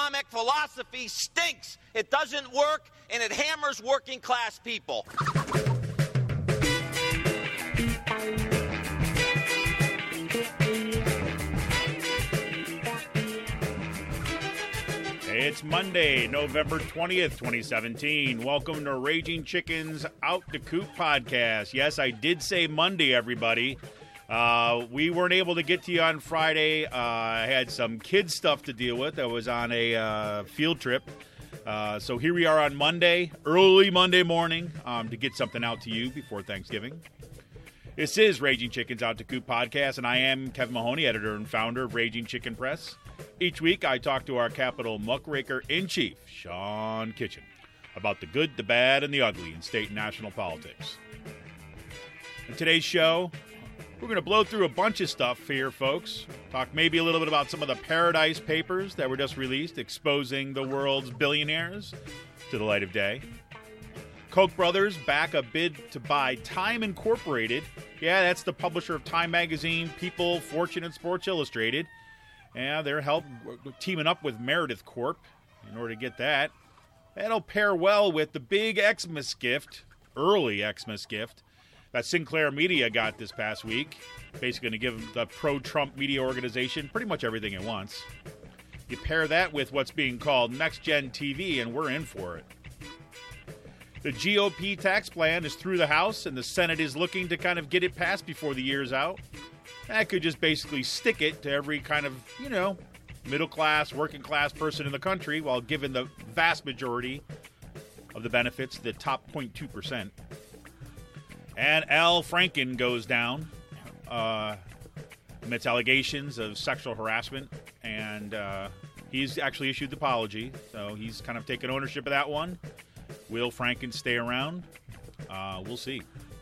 economic philosophy stinks. It doesn't work, and it hammers working class people. It's Monday, November 20th, 2017. Welcome to Raging Chicken's Out the Coop podcast. Yes, I did say Monday, everybody. We weren't able to get to you on Friday. I had some kid stuff to deal with. I was on a field trip. So here we are on Monday, early Monday morning, to get something out to you before Thanksgiving. This is Raging Chicken's Out the Coop podcast, and I am Kevin Mahoney, editor and founder of Raging Chicken Press. Each week, I talk to our Capitol muckraker-in-chief, Sean Kitchen, about the good, the bad, and the ugly in state and national politics. In today's show, we're going to blow through a bunch of stuff here, folks. Talk maybe a little bit about some of the Paradise Papers that were just released, exposing the world's billionaires to the light of day. Koch brothers back a bid to buy Time Incorporated. Yeah, that's the publisher of Time Magazine, People, Fortune, and Sports Illustrated. Yeah, they're teaming up with Meredith Corp in order to get that. That'll pair well with the big Xmas gift, early Xmas gift, that Sinclair Media got this past week. Basically going to give the pro-Trump media organization pretty much everything it wants. You pair that with what's being called Next-Gen TV, and we're in for it. The GOP tax plan is through the House, and the Senate is looking to kind of get it passed before the year's out. That could just basically stick it to every kind of, middle-class, working-class person in the country while giving the vast majority of the benefits to the top 0.2%. And Al Franken goes down amidst allegations of sexual harassment, and he's actually issued the apology, so he's kind of taken ownership of that one. Will Franken stay around? We'll see.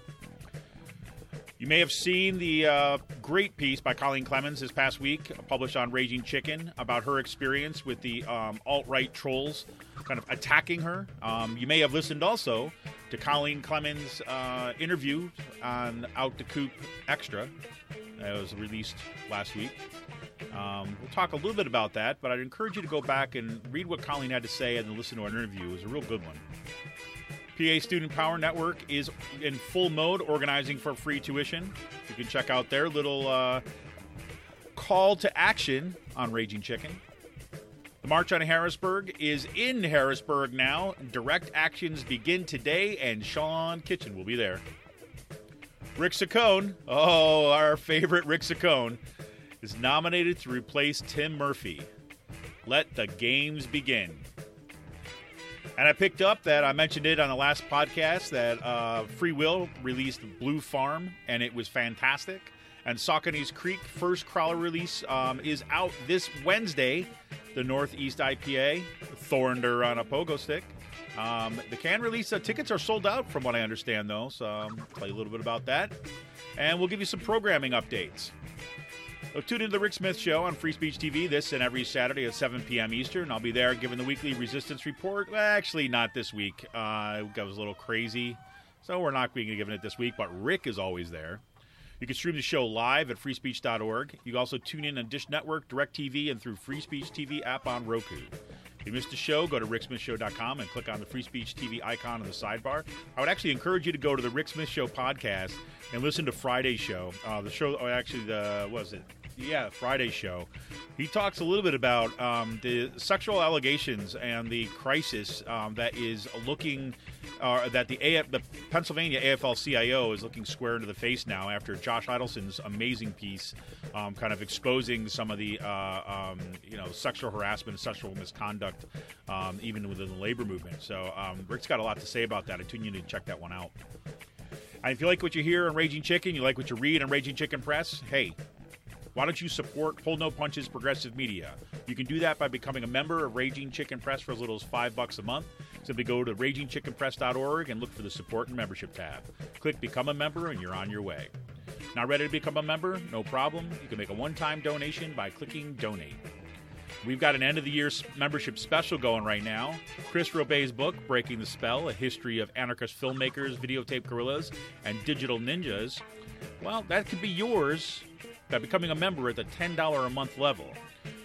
You may have seen the great piece by Colleen Clemens this past week, published on Raging Chicken, about her experience with the alt-right trolls kind of attacking her. You may have listened also to Colleen Clemens' interview on Out the Coop Extra. That was released last week. We'll talk a little bit about that, but I'd encourage you to go back and read what Colleen had to say and listen to an interview. It was a real good one. PA Student Power Network is in full mode organizing for free tuition. You can check out their little call to action on Raging Chicken. The March on Harrisburg is in Harrisburg now. Direct actions begin today, and Sean Kitchen will be there. Rick Saccone, our favorite Rick Saccone, is nominated to replace Tim Murphy. Let the games begin. And I picked up that I mentioned it on the last podcast that Free Will released Blue Farm, and it was fantastic. And Saucony's Creek first crawler release is out this Wednesday. The Northeast IPA, Thornder on a pogo stick. The can release tickets are sold out from what I understand, though. So I'll tell you a little bit about that. And we'll give you some programming updates. So tune into The Rick Smith Show on Free Speech TV this and every Saturday at 7 p.m. Eastern. I'll be there giving the weekly resistance report. Well, actually, not this week. I was a little crazy, so we're not going to be giving it this week, but Rick is always there. You can stream the show live at freespeech.org. You can also tune in on Dish Network, DirecTV, and through Free Speech TV app on Roku. If you missed the show, go to ricksmithshow.com and click on the Free Speech TV icon in the sidebar. I would actually encourage you to go to the Rick Smith Show podcast and listen to Friday's show. Friday's show. He talks a little bit about the sexual allegations and the crisis that is looking that the Pennsylvania AFL-CIO is looking square into the face now after Josh Idelson's amazing piece kind of exposing some of the sexual harassment and sexual misconduct even within the labor movement. So Rick's got a lot to say about that. I tune you to check that one out. And if you like what you hear on Raging Chicken, you like what you read on Raging Chicken Press, hey, why don't you support Pull No Punches Progressive Media? You can do that by becoming a member of Raging Chicken Press for as little as $5 a month. Simply go to ragingchickenpress.org and look for the Support and Membership tab. Click Become a Member and you're on your way. Not ready to become a member? No problem. You can make a one-time donation by clicking Donate. We've got an end-of-the-year membership special going right now. Chris Robay's book, Breaking the Spell, A History of Anarchist Filmmakers, Videotape Guerrillas, and Digital Ninjas. Well, that could be yours by becoming a member at the $10 a month level.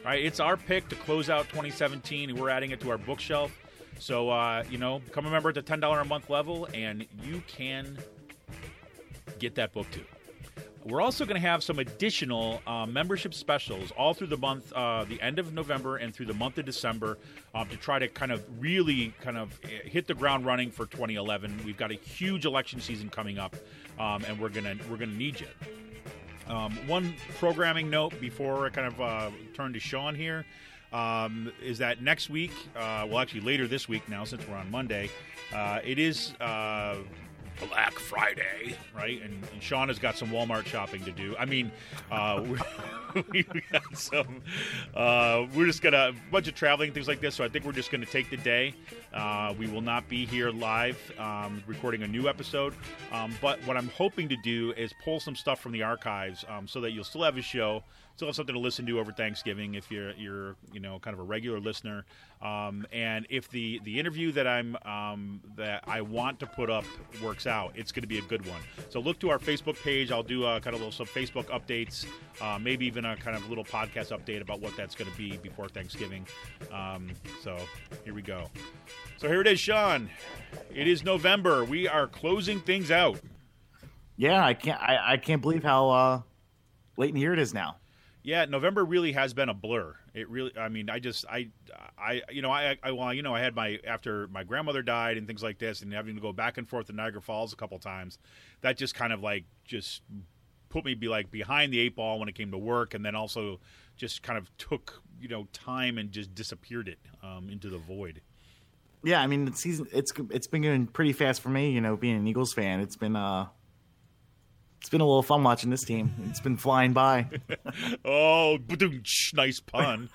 All right, it's our pick to close out 2017, and we're adding it to our bookshelf. So, become a member at the $10 a month level, and you can get that book too. We're also going to have some additional membership specials all through the month, the end of November and through the month of December, to try to kind of really hit the ground running for 2011. We've got a huge election season coming up, and we're gonna need you. One programming note before I kind of turn to Sean here is that next week, actually later this week now since we're on Monday, it is Black Friday, right? And Sean has got some Walmart shopping to do. I mean, we've got some. We're just gonna a bunch of traveling things like this. So I think we're just gonna take the day. We will not be here live recording a new episode. But what I'm hoping to do is pull some stuff from the archives so that you'll still have a show. Still have something to listen to over Thanksgiving if you're kind of a regular listener, and if the interview that that I want to put up works out, it's going to be a good one. So look to our Facebook page. I'll do some Facebook updates, maybe even a kind of little podcast update about what that's going to be before Thanksgiving. So here we go. So here it is, Sean. It is November. We are closing things out. Yeah, I can't believe how late in the year it is now. Yeah, November really has been a blur. It really, I mean, I had after my grandmother died and things like this, and having to go back and forth to Niagara Falls a couple times, that just kind of just put me behind the eight ball when it came to work, and then also just kind of took time and just disappeared it into the void. Yeah, I mean, the season it's been going pretty fast for me. Being an Eagles fan, it's been a little fun watching this team. It's been flying by. Oh, nice pun.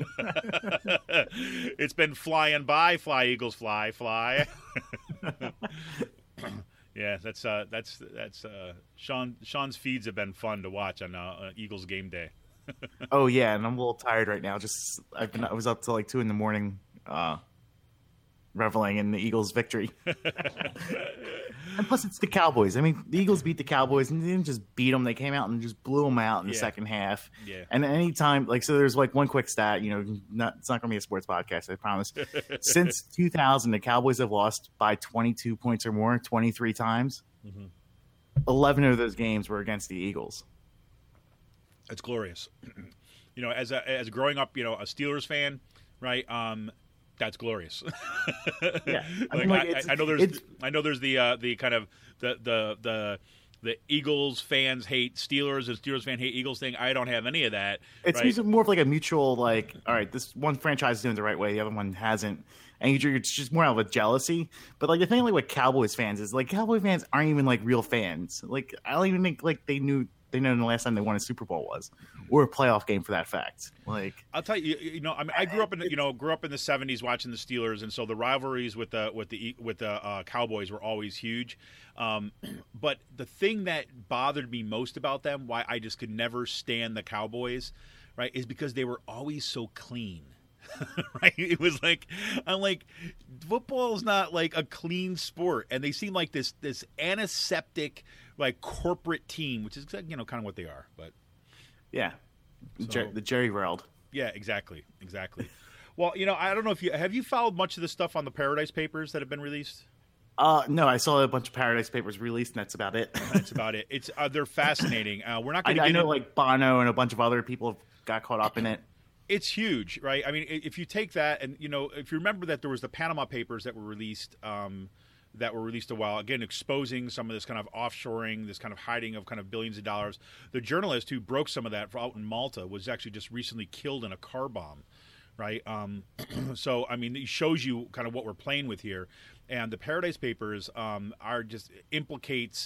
It's been flying by. Fly, Eagles, fly, fly. Yeah, that's Sean's feeds have been fun to watch on Eagles game day. Oh yeah, and I'm a little tired right now. I was up till 2 a.m. Reveling in the Eagles' victory. And plus, it's the Cowboys. I mean, the Eagles beat the Cowboys, and they didn't just beat them. They came out and just blew them out in the second half. Yeah. And any time, so there's one quick stat. It's not going to be a sports podcast, I promise. Since 2000, the Cowboys have lost by 22 points or more 23 times. Mm-hmm. 11 of those games were against the Eagles. It's glorious. As growing up, a Steelers fan, right? That's glorious. Yeah, I know there's the kind of the Eagles fans hate Steelers and Steelers fans hate Eagles thing. I don't have any of that. It's more of a mutual all right, this one franchise is doing it the right way, the other one hasn't, and it's just more of a jealousy. But the thing with Cowboys fans is Cowboy fans aren't even real fans. I don't even think they know the last time they won a Super Bowl was, or a playoff game for that fact. I'll tell you, I grew up in the 70s watching the Steelers, and so the rivalries with the Cowboys were always huge. But the thing that bothered me most about them, why I just could never stand the Cowboys, right, is because they were always so clean. Right? It was football is not a clean sport, and they seem like this antiseptic corporate team, which is kind of what they are. But yeah, the Jerry World. Yeah, exactly. Well, I don't know if have you followed much of the stuff on the Paradise Papers that have been released? No, I saw a bunch of Paradise Papers released, and that's about it. It's they're fascinating. We're not going to. I know Bono and a bunch of other people got caught up in it. It's huge, right? I mean, if you take that and, if you remember that there was the Panama Papers that were released a while, again, exposing some of this kind of offshoring, this kind of hiding of kind of billions of dollars. The journalist who broke some of that out in Malta was actually just recently killed in a car bomb, right? So, I mean, it shows you kind of what we're playing with here. And the Paradise Papers are just implicates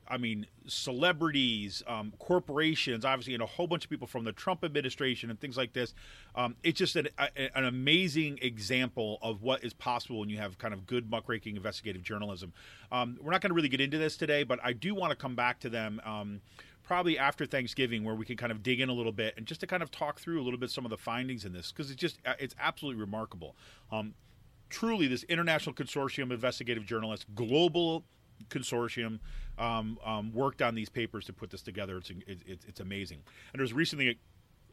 celebrities, corporations, obviously, and a whole bunch of people from the Trump administration and things like this. It's just an amazing example of what is possible when you have kind of good muckraking investigative journalism. We're not going to really get into this today, but I do want to come back to them probably after Thanksgiving, where we can kind of dig in a little bit and just to kind of talk through a little bit some of the findings in this, because it's absolutely remarkable. Truly, this international consortium of investigative journalists, global consortium, worked on these papers to put this together. It's amazing. And there was recently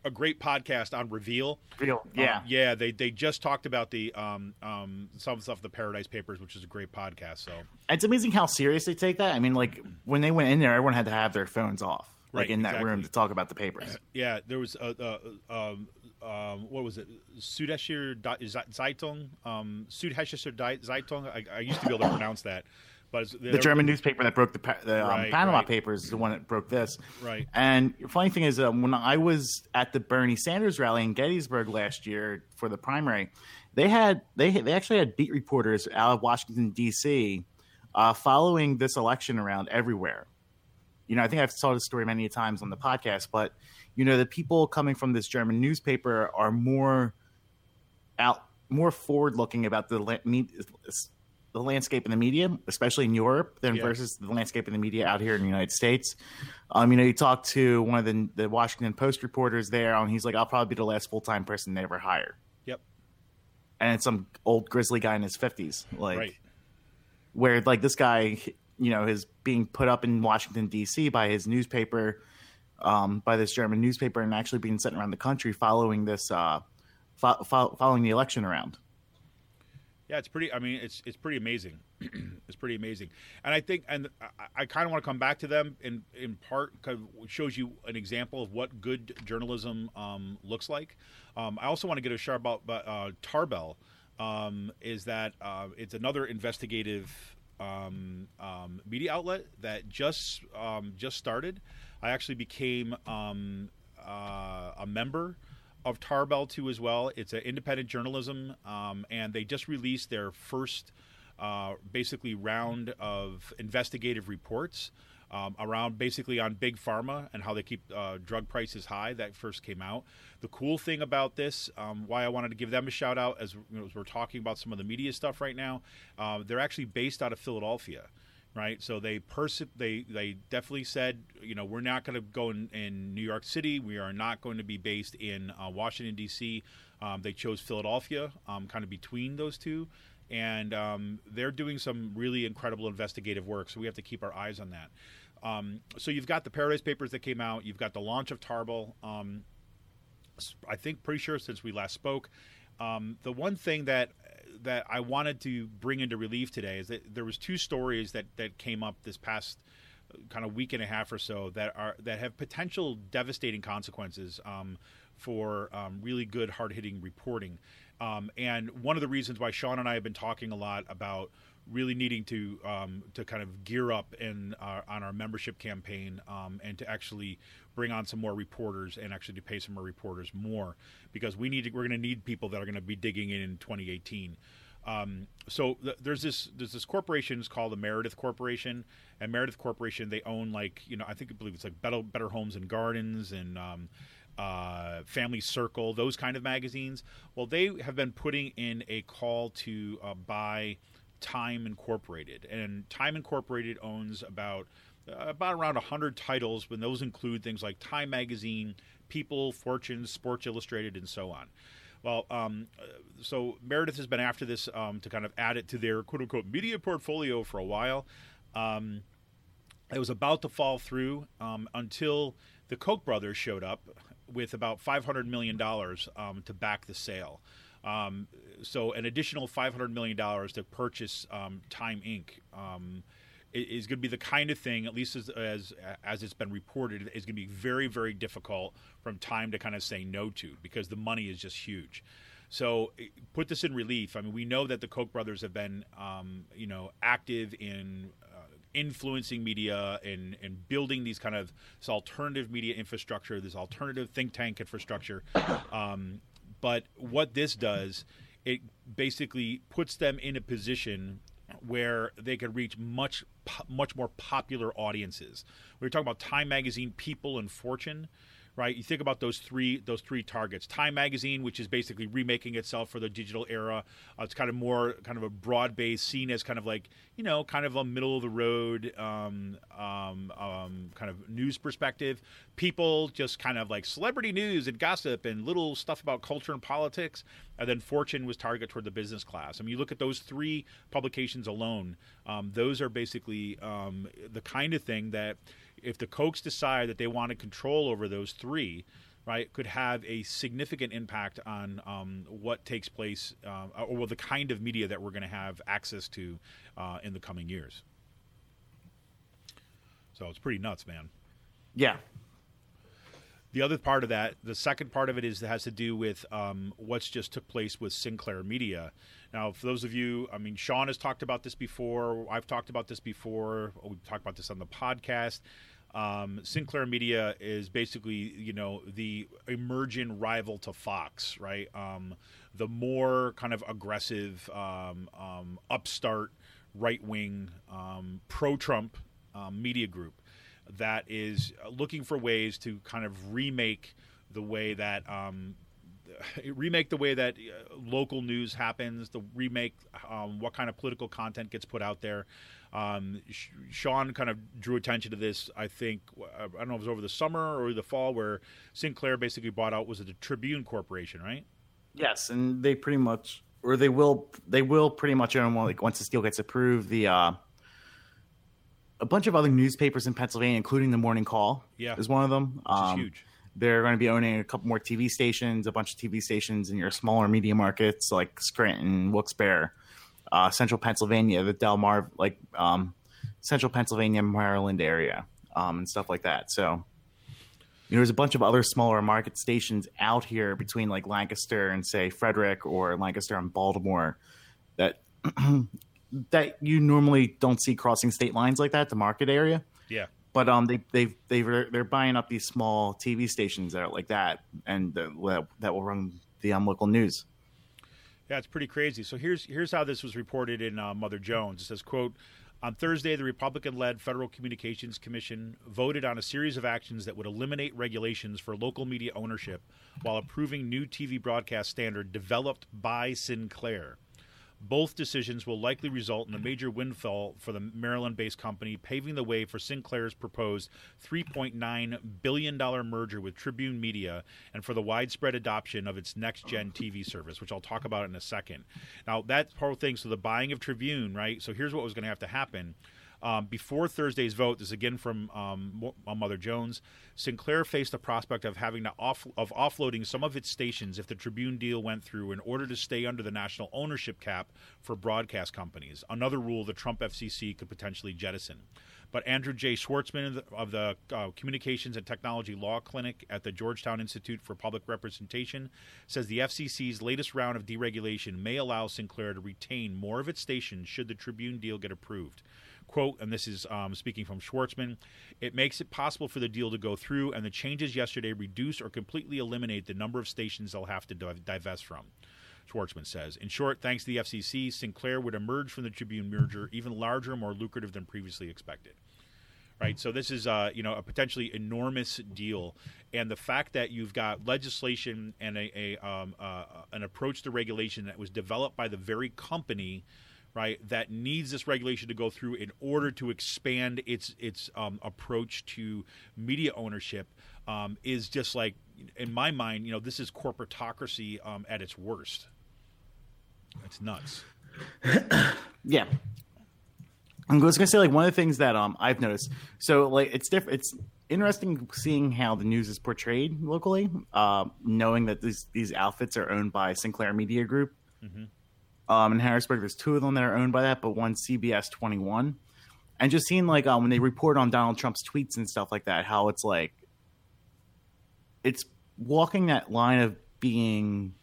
a great podcast on Reveal. Yeah. They just talked about the some stuff, the Paradise Papers, which is a great podcast. So it's amazing how serious they take that. I mean, like when they went in there, everyone had to have their phones off, like in that room to talk about the papers. Yeah, there was what was it? Süddeutsche Zeitung. Süddeutsche Zeitung. I used to be able to pronounce that. But the German newspaper that broke the Panama Papers is the one that broke this. Right. And the funny thing is, when I was at the Bernie Sanders rally in Gettysburg last year for the primary, they actually had beat reporters out of Washington D.C. Following this election around everywhere. You know, I think I've told this story many times on the podcast, but you know, the people coming from this German newspaper are more forward looking about the landscape in the media, especially in Europe, than versus the landscape in the media out here in the United States. You know, you talk to one of the Washington Post reporters there, and he's like, "I'll probably be the last full-time person they ever hire." Yep. And it's some old grizzly guy in his 50s, like, where like this guy, you know, is being put up in Washington D.C. by his newspaper, by this German newspaper, and actually being sent around the country following this, following the election around. Yeah, it's pretty. I mean, it's pretty amazing. It's pretty amazing, and I think, and I kind of want to come back to them in part because it shows you an example of what good journalism looks like. I also want to get a shout about Tarbell. Is that it's another investigative media outlet that just started. I actually became a member of Tarbell too as well. It's an independent journalism, and they just released their first basically round of investigative reports around basically on big pharma and how they keep drug prices high. That first came out. The cool thing about this, why I wanted to give them a shout out as we're talking about some of the media stuff right now, they're actually based out of Philadelphia. Right, so they definitely said, you know, we're not going to go in New York City. We are not going to be based in Washington D.C. They chose Philadelphia, kind of between those two, and they're doing some really incredible investigative work. So we have to keep our eyes on that. So you've got the Paradise Papers that came out. You've got the launch of Tarbell. I think pretty sure since we last spoke. The one thing that I wanted to bring into relief today is that there was two stories that came up this past kind of week and a half or so that have potential devastating consequences for really good, hard-hitting reporting. And one of the reasons why Sean and I have been talking a lot about really needing to kind of gear up on our membership campaign and to actually bring on some more reporters and actually to pay some more reporters more, because we're going to need people that are going to be digging in 2018. So there's this corporation called the Meredith Corporation, and Meredith Corporation, they own I believe it's like Better Homes and Gardens and Family Circle, those kind of magazines. Well, they have been putting in a call to buy Time Incorporated, and Time Incorporated owns about around 100 titles, when those include things like Time Magazine, People, Fortune, Sports Illustrated, and so on. Well, so Meredith has been after this to kind of add it to their quote-unquote media portfolio for a while. It was about to fall through until the Koch brothers showed up with about $500 million to back the sale. So an additional $500 million to purchase Time Inc. Is going to be the kind of thing, at least as it's been reported, is going to be very, very difficult from Time to kind of say no to, because the money is just huge. So put this in relief. I mean, we know that the Koch brothers have been, active in influencing media and building these kind of this alternative media infrastructure, this alternative think tank infrastructure. But what this does, it basically puts them in a position where they could reach much more popular audiences. We were talking about Time Magazine, People, and Fortune, right? You think about those three targets. Time Magazine, which is basically remaking itself for the digital era. It's kind of a broad base, seen as kind of like, kind of a middle of the road kind of news perspective. People, just kind of like celebrity news and gossip and little stuff about culture and politics. And then Fortune was targeted toward the business class. I mean, you look at those three publications alone, those are basically the kind of thing that if the Kochs decide that they want to control over those three, right, could have a significant impact on what takes place or the kind of media that we're going to have access to in the coming years. So it's pretty nuts, man. Yeah. The other part of that, the second part of it has to do with what's just took place with Sinclair Media. Now, for those of you, I mean, Sean has talked about this before. I've talked about this before. We've talked about this on the podcast. Sinclair Media is basically, the emerging rival to Fox, right? The more kind of aggressive, upstart, right-wing, pro-Trump media group that is looking for ways to kind of remake the way that local news happens, to remake what kind of political content gets put out there. Sean kind of drew attention to this, I think, I don't know if it was over the summer or the fall, where Sinclair basically bought out, was it the Tribune Corporation, right? Yes, and they pretty much, or they will pretty much own, like, once this deal gets approved, a bunch of other newspapers in Pennsylvania, including the Morning Call, is one of them. Which is huge. They're going to be owning a couple more TV stations, a bunch of TV stations in your smaller media markets like Scranton, Wilkes-Barre, Central Pennsylvania, the Delmar, Central Pennsylvania, Maryland area, and stuff like that. So, there's a bunch of other smaller market stations out here between like Lancaster and say Frederick, or Lancaster and Baltimore, that that you normally don't see crossing state lines like that, the market area. Yeah. But they're buying up these small TV stations that are like that, and that will run the local news. Yeah, it's pretty crazy. So here's how this was reported in Mother Jones. It says, quote, on Thursday, the Republican-led Federal Communications Commission voted on a series of actions that would eliminate regulations for local media ownership while approving new TV broadcast standard developed by Sinclair. Both decisions will likely result in a major windfall for the Maryland-based company, paving the way for Sinclair's proposed $3.9 billion merger with Tribune Media and for the widespread adoption of its next-gen TV service, which I'll talk about in a second. Now, that whole thing, so the buying of Tribune, right? So here's what was going to have to happen. Before Thursday's vote, this is again from Mother Jones, Sinclair faced the prospect of having to offloading some of its stations if the Tribune deal went through in order to stay under the national ownership cap for broadcast companies, another rule the Trump FCC could potentially jettison. But Andrew J. Schwartzman of the Communications and Technology Law Clinic at the Georgetown Institute for Public Representation says the FCC's latest round of deregulation may allow Sinclair to retain more of its stations should the Tribune deal get approved. Quote, and this is speaking from Schwartzman, it makes it possible for the deal to go through, and the changes yesterday reduce or completely eliminate the number of stations they'll have to divest from, Schwartzman says. In short, thanks to the FCC, Sinclair would emerge from the Tribune merger even larger, more lucrative than previously expected. Right, so this is a potentially enormous deal, and the fact that you've got legislation and an approach to regulation that was developed by the very company, right, that needs this regulation to go through in order to expand its approach to media ownership is just like, in my mind, this is corporatocracy at its worst. It's nuts. Yeah. I was gonna say, like, one of the things that I've noticed. So, like, it's different. It's interesting seeing how the news is portrayed locally, knowing that these outfits are owned by Sinclair Media Group. Mm-hmm. In Harrisburg, there's two of them that are owned by that, but one CBS 21. And just seeing, like, when they report on Donald Trump's tweets and stuff like that, how it's like it's walking that line of being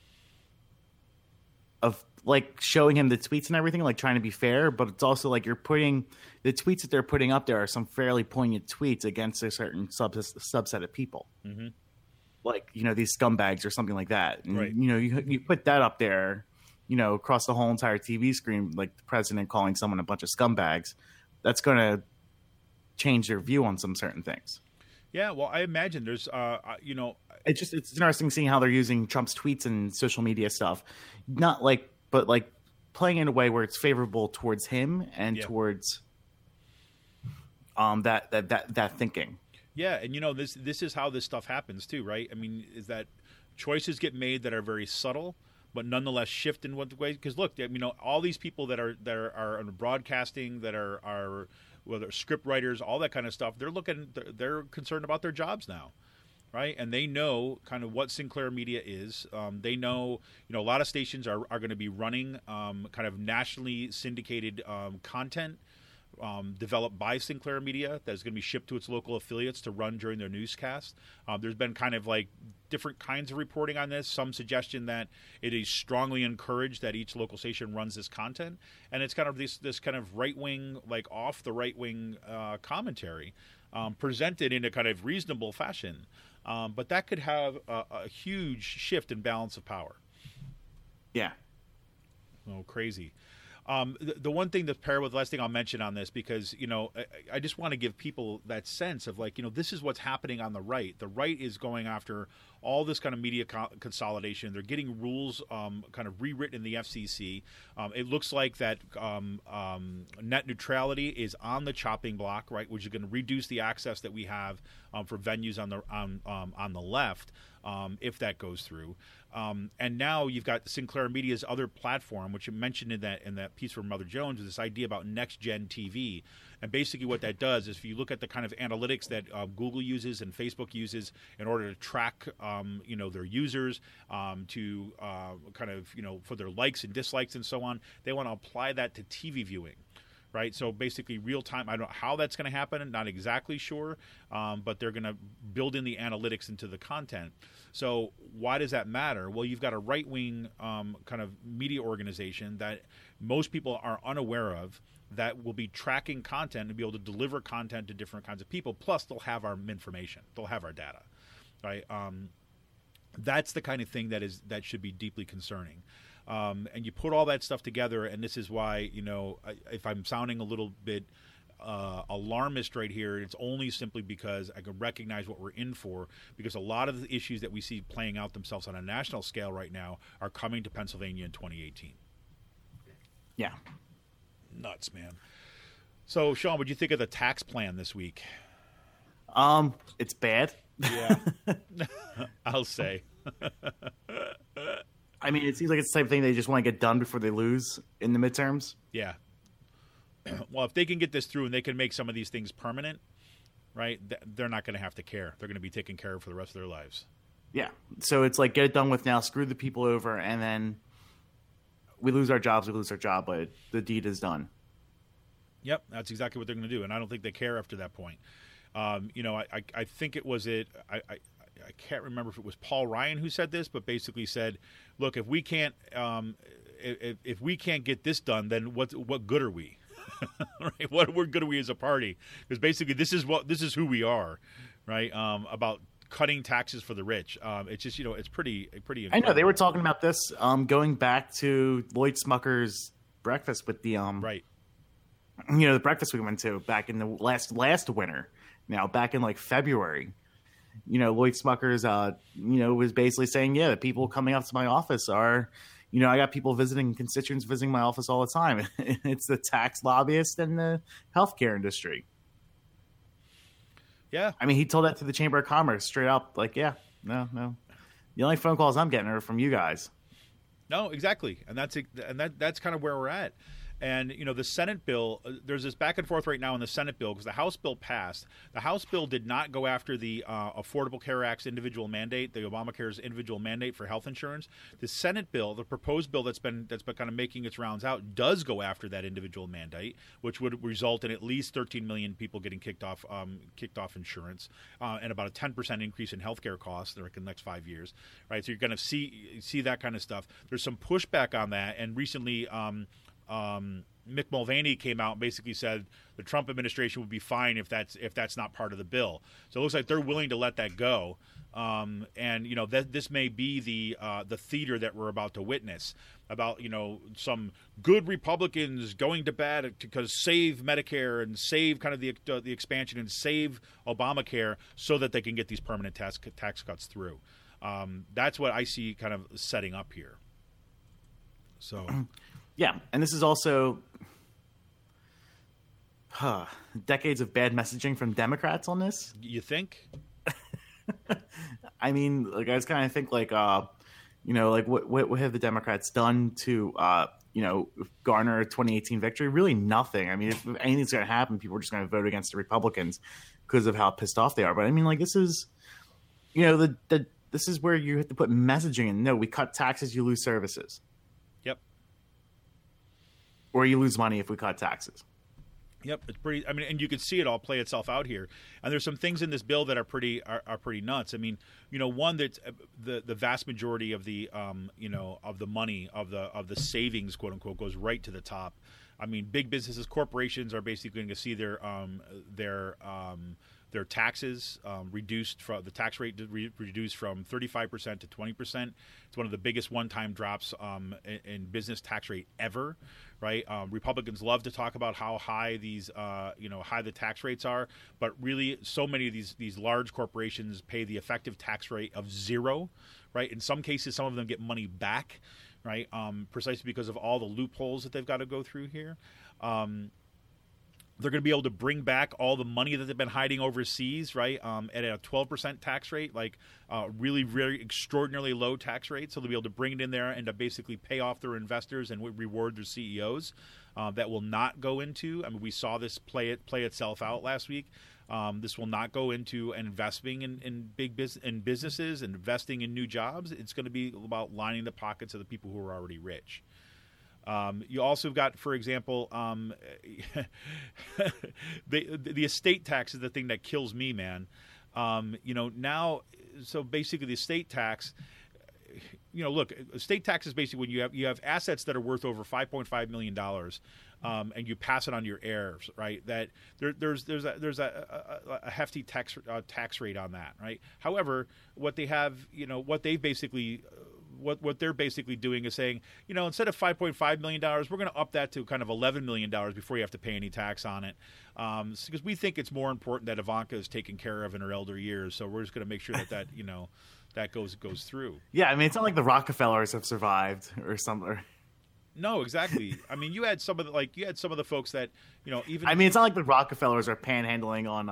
like showing him the tweets and everything, like trying to be fair, but it's also like you're putting the tweets that they're putting up there are some fairly poignant tweets against a certain subset of people. Mm-hmm. Like, these scumbags or something like that. And, right. You put that up there, across the whole entire TV screen, like the president calling someone a bunch of scumbags, that's going to change their view on some certain things. Yeah, well, I imagine there's, it's interesting seeing how they're using Trump's tweets and social media stuff, but playing in a way where it's favorable towards him and towards that thinking. Yeah, and this is how this stuff happens too, right? I mean, is that choices get made that are very subtle, but nonetheless shift in what way? Because look, all these people that are in broadcasting, that are whether script writers, all that kind of stuff, they're concerned about their jobs now, right? And they know kind of what Sinclair Media is. They know, a lot of stations are going to be running kind of nationally syndicated content developed by Sinclair Media that's going to be shipped to its local affiliates to run during their newscast. There's been kind of like different kinds of reporting on this. Some suggestion that it is strongly encouraged that each local station runs this content, and it's kind of this kind of right wing, like off the right wing commentary presented in a kind of reasonable fashion. But that could have a huge shift in balance of power. Yeah. Oh, crazy. The one thing that's paired with the last thing I'll mention on this, because, I just want to give people that sense of like, this is what's happening on the right. The right is going after all this kind of media consolidation. They're getting rules kind of rewritten in the FCC. It looks like that net neutrality is on the chopping block, right, which is going to reduce the access that we have for venues on the left if that goes through. And now you've got Sinclair Media's other platform, which you mentioned in that piece from Mother Jones, is this idea about next gen TV. And basically what that does is if you look at the kind of analytics that Google uses and Facebook uses in order to track, their users to kind of, for their likes and dislikes and so on, they want to apply that to TV viewing. Right, so basically real time. I don't know how that's going to happen. Not exactly sure, but they're going to build in the analytics into the content. So why does that matter? Well, you've got a right wing kind of media organization that most people are unaware of that will be tracking content and be able to deliver content to different kinds of people. Plus, they'll have our information. They'll have our data. Right. That's the kind of thing that should be deeply concerning. And you put all that stuff together, and this is why, if I'm sounding a little bit alarmist right here, it's only simply because I can recognize what we're in for, because a lot of the issues that we see playing out themselves on a national scale right now are coming to Pennsylvania in 2018. Yeah. Nuts, man. So, Sean, what do you think of the tax plan this week? It's bad. Yeah. I'll say. I mean, it seems like it's the type of thing they just want to get done before they lose in the midterms. Yeah. Well, if they can get this through and they can make some of these things permanent, right, they're not going to have to care. They're going to be taken care of for the rest of their lives. Yeah. So it's like, get it done with now, screw the people over, and then we lose our jobs, but the deed is done. Yep, that's exactly what they're going to do, and I don't think they care after that point. I think it was I can't remember if it was Paul Ryan who said this, but basically said, "Look, if we can't get this done, then what good are we? Right? What good are we as a party? Because basically, this is who we are, right? About cutting taxes for the rich. It's just it's pretty incredible. I know they were talking about this going back to Lloyd Smucker's breakfast with the right. The breakfast we went to back in the last winter. Now back in like February. Lloyd Smucker's, was basically saying, the people coming up to my office are, I got people constituents visiting my office all the time. It's the tax lobbyists and the healthcare industry. Yeah. I mean, he told that to the Chamber of Commerce straight up, like, no. The only phone calls I'm getting are from you guys. No, exactly. And that's kind of where we're at. And, the Senate bill, there's this back and forth right now in the Senate bill because the House bill passed. The House bill did not go after the Affordable Care Act's individual mandate, the Obamacare's individual mandate for health insurance. The Senate bill, the proposed bill that's been kind of making its rounds out, does go after that individual mandate, which would result in at least 13 million people getting kicked off insurance and about a 10% increase in healthcare costs in the next 5 years. Right, so you're going to see that kind of stuff. There's some pushback on that, and recently. Mick Mulvaney came out and basically said the Trump administration would be fine if that's not part of the bill. So it looks like they're willing to let that go. And this may be the theater that we're about to witness about some good Republicans going to bat because save Medicare and save kind of the expansion and save Obamacare so that they can get these permanent tax cuts through. That's what I see kind of setting up here. So. Yeah, and this is also decades of bad messaging from Democrats on this. You think? I mean, like I just kind of think like, what have the Democrats done to, garner a 2018 victory? Really nothing. I mean, if anything's going to happen, people are just going to vote against the Republicans because of how pissed off they are. But I mean, like this is this is where you have to put messaging in. No, we cut taxes, you lose services. Yep. Or you lose money if we cut taxes. Yep, it's pretty. I mean, and you can see it all play itself out here. And there's some things in this bill that are pretty nuts. I mean, one that the vast majority of the of the money of the savings, quote unquote, goes right to the top. I mean, big businesses, corporations are basically going to see their taxes reduced from the tax rate reduced from 35% to 20%. It's one of the biggest one-time drops in business tax rate ever, right? Republicans love to talk about how high these high the tax rates are, but really so many of these large corporations pay the effective tax rate of 0, right? In some cases, some of them get money back, right? Precisely because of all the loopholes that they've got to go through here. They're going to be able to bring back all the money that they've been hiding overseas, right, at a 12% tax rate, like really, really extraordinarily low tax rate. So they'll be able to bring it in there and to basically pay off their investors and reward their CEOs. That will not go into. I mean, we saw this play itself out last week. This will not go into investing in big businesses and investing in new jobs. It's going to be about lining the pockets of the people who are already rich. You also got, for example, the estate tax is the thing that kills me, man. Now, so basically the estate tax, look, estate tax is basically when you have assets that are worth over $5.5 million, and you pass it on to your heirs, right? That there's a hefty tax rate on that, right? However, what they have, what they basically what they're basically doing is saying, instead of $5.5 million, we're going to up that to kind of $11 million before you have to pay any tax on it. Because we think it's more important that Ivanka is taken care of in her elder years. So we're just going to make sure that that goes through. Yeah, I mean, it's not like the Rockefellers have survived or something. No, exactly. I mean, you had some of the folks that, even. I mean, it's not like the Rockefellers are panhandling on,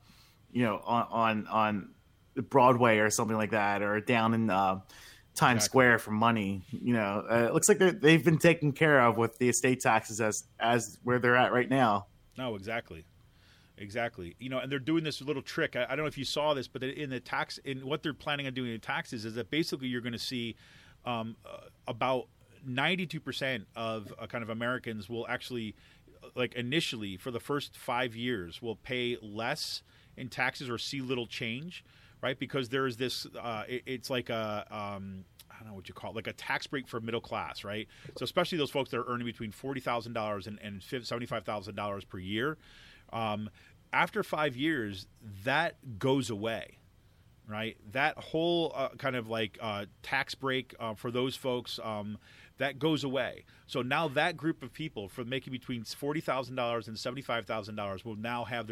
on Broadway or something like that, or down in Times Square for money. It looks like they've been taken care of with the estate taxes as where they're at right now. No, exactly. And they're doing this little trick. I don't know if you saw this, but in what they're planning on doing in taxes is that basically you're going to see about 92% of kind of Americans will actually, like initially for the first 5 years, will pay less in taxes or see little change. Right, because there is this, it's like a, I don't know what you call it, like a tax break for middle class, right? So especially those folks that are earning between $40,000 and $75,000 per year. After 5 years, that goes away, right? That whole kind of like tax break for those folks, that goes away. So now that group of people from making between $40,000 and $75,000 will now have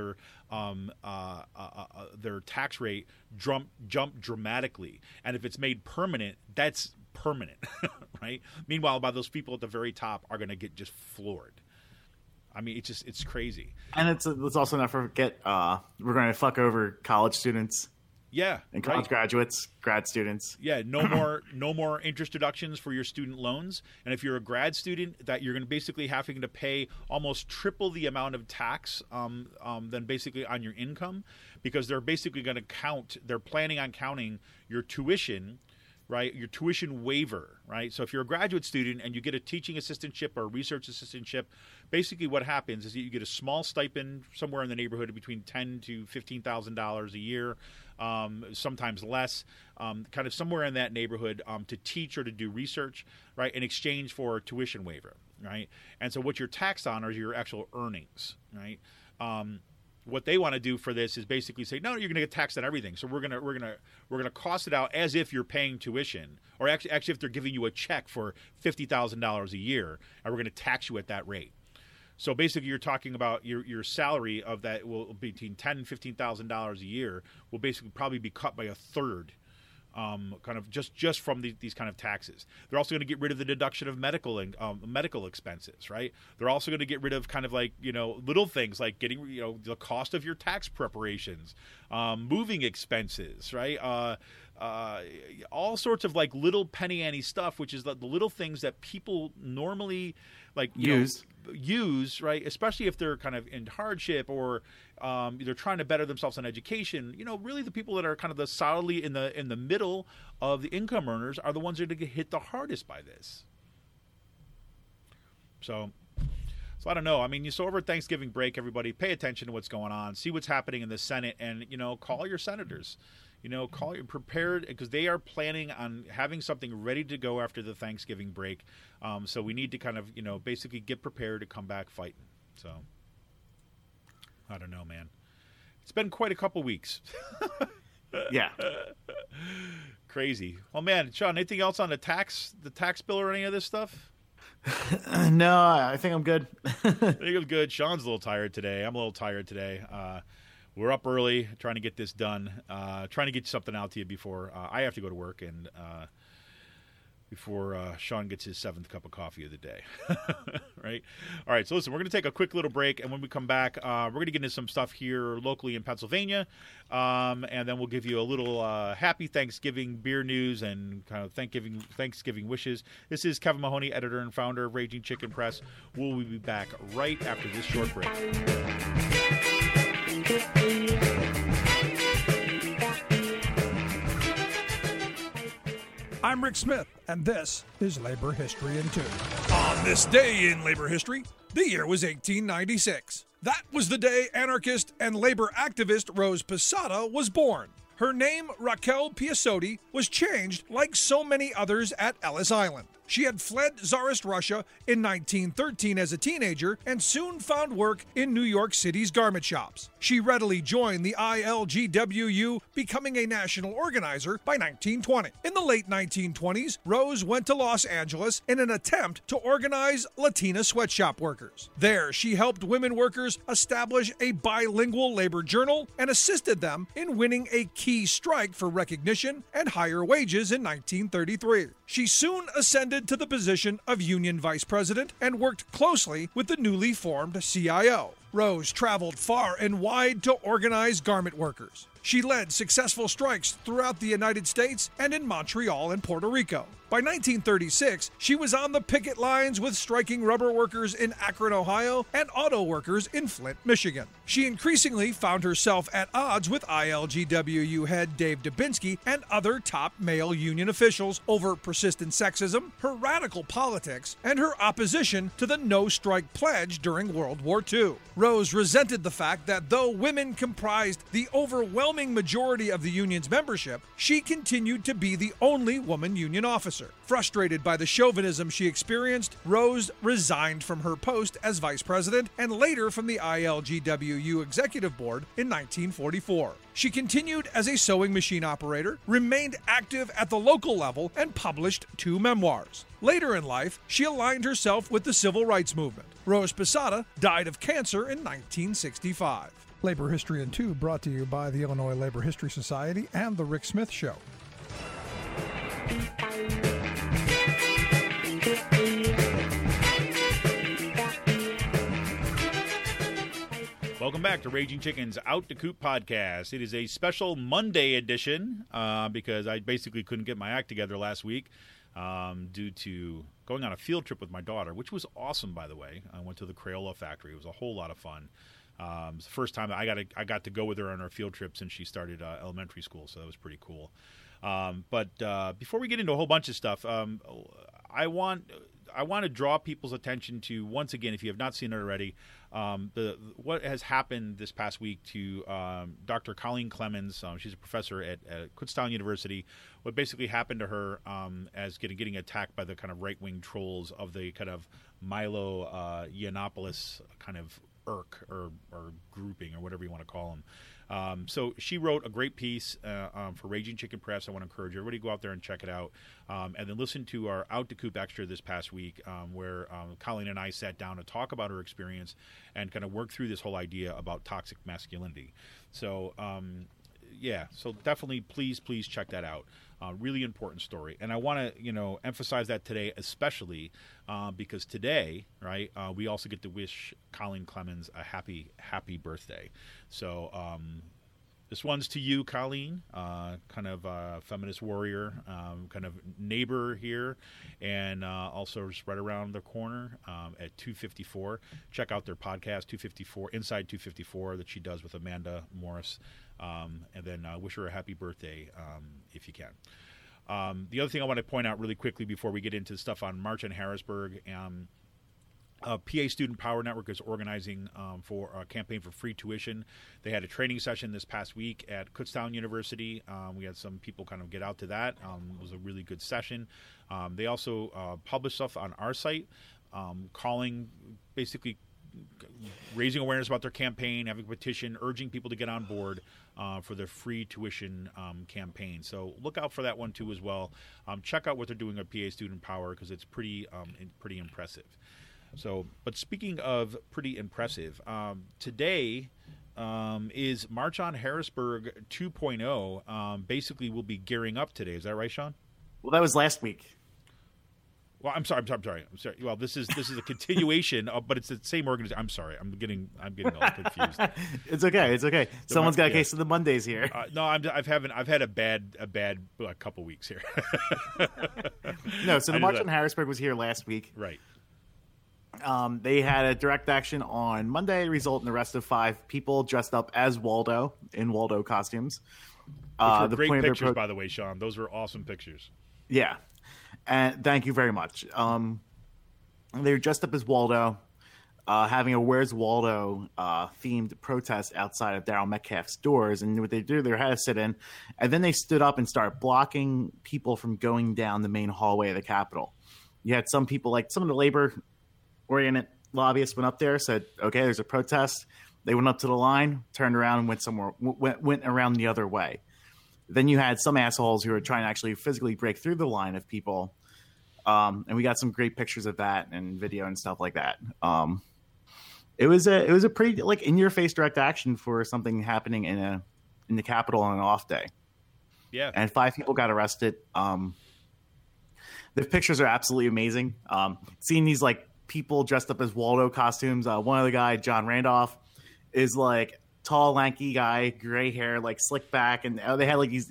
their tax rate jump dramatically. And if it's made permanent, that's permanent, right? Meanwhile, by those people at the very top are going to get just floored. I mean, it's crazy. And let's also not forget we're going to fuck over college students. Yeah, and college graduates, grad students. Yeah, no more interest deductions for your student loans. And if you're a grad student, that you're going to basically having to pay almost triple the amount of tax than basically on your income, because they're basically going to count. They're planning on counting your tuition, right? Your tuition waiver, right? So if you're a graduate student and you get a teaching assistantship or a research assistantship, basically what happens is that you get a small stipend somewhere in the neighborhood of between $10,000 to $15,000 a year. Sometimes less, kind of somewhere in that neighborhood to teach or to do research, right, in exchange for a tuition waiver, right? And so what you're taxed on are your actual earnings, right? What they want to do for this is basically say, no, you're going to get taxed on everything. So we're gonna cost it out as if you're paying tuition, or actually if they're giving you a check for $50,000 a year, and we're going to tax you at that rate. So basically, you're talking about your salary of that will be between $10,000 and $15,000 a year will basically probably be cut by a third, kind of just from these kind of taxes. They're also going to get rid of the deduction of medical expenses, right? They're also going to get rid of kind of like little things like getting the cost of your tax preparations, moving expenses, right? All sorts of like little penny ante stuff, which is the little things that people normally like use. use, right, especially if they're kind of in hardship or they're trying to better themselves in education. Really the people that are kind of the solidly in the middle of the income earners are the ones that are going to get hit the hardest by this. So I don't know. I mean, so over Thanksgiving break, everybody pay attention to what's going on, see what's happening in the Senate, and call your senators. Call your prepared, because they are planning on having something ready to go after the Thanksgiving break. So we need to kind of, basically get prepared to come back fighting. So I don't know, man. It's been quite a couple weeks. Yeah. Crazy. Well, man, Sean, anything else on the tax bill or any of this stuff? No, I think I'm good. I think I'm good. Sean's a little tired today. I'm a little tired today. We're up early trying to get this done, trying to get something out to you before I have to go to work and before Sean gets his 7th cup of coffee of the day. Right? All right, so listen, we're going to take a quick little break, and when we come back, we're going to get into some stuff here locally in Pennsylvania, and then we'll give you a little happy Thanksgiving beer news and kind of Thanksgiving wishes. This is Kevin Mahoney, editor and founder of Raging Chicken Press. We'll be back right after this short break. I'm Rick Smith, and this is Labor History in 2. On this day in labor history, the year was 1896. That was the day anarchist and labor activist Rose Posada was born. Her name, Raquel Piasotti, was changed like so many others at Ellis Island. She had fled Tsarist Russia in 1913 as a teenager and soon found work in New York City's garment shops. She readily joined the ILGWU, becoming a national organizer by 1920. In the late 1920s, Rose went to Los Angeles in an attempt to organize Latina sweatshop workers. There, she helped women workers establish a bilingual labor journal and assisted them in winning a key strike for recognition and higher wages in 1933. She soon ascended to the position of union vice president and worked closely with the newly formed CIO. Rose traveled far and wide to organize garment workers. She led successful strikes throughout the United States and in Montreal and Puerto Rico. By 1936, she was on the picket lines with striking rubber workers in Akron, Ohio, and auto workers in Flint, Michigan. She increasingly found herself at odds with ILGWU head Dave Dubinsky and other top male union officials over persistent sexism, her radical politics, and her opposition to the no-strike pledge during World War II. Rose resented the fact that though women comprised the overwhelming majority of the union's membership, she continued to be the only woman union officer. Frustrated by the chauvinism she experienced, Rose resigned from her post as vice president and later from the ILGWU executive board in 1944. She continued as a sewing machine operator, remained active at the local level, and published 2 memoirs. Later in life, she aligned herself with the civil rights movement. Rose Posada died of cancer in 1965. Labor History in 2 brought to you by the Illinois Labor History Society and The Rick Smith Show. Welcome back to Raging Chicken's Out to Coop podcast. It is a special Monday edition because I basically couldn't get my act together last week due to going on a field trip with my daughter, which was awesome, by the way. I went to the Crayola factory. It was a whole lot of fun. It's the first time I got to go with her on our field trip since she started elementary school, so that was pretty cool. But before we get into a whole bunch of stuff, I want to draw people's attention to, once again, if you have not seen it already, what has happened this past week to Dr. Colleen Clemens. She's a professor at Kutztown University. What basically happened to her as getting attacked by the kind of right-wing trolls of the kind of Milo Yiannopoulos kind of irk or grouping or whatever you want to call them. So she wrote a great piece for Raging Chicken Press. I want to encourage everybody to go out there and check it out. And then listen to our Out to Coop Extra this past week where Colleen and I sat down to talk about her experience and kind of work through this whole idea about toxic masculinity. So, so definitely please check that out. Really important story. And I want to, emphasize that today, especially because today, right, we also get to wish Colleen Clemens a happy birthday. So This one's to you, Colleen, kind of feminist warrior, kind of neighbor here, and also just right around the corner at 254. Check out their podcast, 254, Inside 254, that she does with Amanda Morris, and then wish her a happy birthday if you can. The other thing I want to point out really quickly before we get into stuff on March in Harrisburg, PA Student Power Network is organizing for a campaign for free tuition. They had a training session this past week at Kutztown University. We had some people kind of get out to that. It was a really good session. They also published stuff on our site, calling, basically raising awareness about their campaign, having a petition, urging people to get on board for their free tuition campaign. So look out for that one too as well. Check out what they're doing at PA Student Power because it's pretty impressive. So, but speaking of pretty impressive, today is March on Harrisburg 2.0. Basically, we'll be gearing up today. Is that right, Sean? Well, that was last week. Well, I'm sorry. Well, this is a continuation of, but it's the same organization. I'm sorry. I'm getting all confused. It's okay. Someone's got a case of the Mondays here. No, I've had a bad couple weeks here. No, so the March on Harrisburg was here last week. Right. They had a direct action on Monday, result in the arrest of 5 people dressed up as Waldo in Waldo costumes. Which were great pictures, by the way, Sean. Those were awesome pictures. Yeah, and thank you very much. They were dressed up as Waldo, having a "Where's Waldo" themed protest outside of Daryl Metcalf's doors. And what they do, they had a sit-in, and then they stood up and started blocking people from going down the main hallway of the Capitol. You had some people, like some of the labor-oriented lobbyists, went up there, said, "Okay, there's a protest." They went up to the line, turned around, and went around the other way. Then you had some assholes who were trying to actually physically break through the line of people, and we got some great pictures of that and video and stuff like that. It was a pretty like in your face direct action for something happening in the Capitol on an off day. Yeah, and 5 people got arrested. The pictures are absolutely amazing. Seeing these like people dressed up as Waldo costumes. One of the guy, John Randolph, is like tall, lanky guy, gray hair, like slick back, and they had like these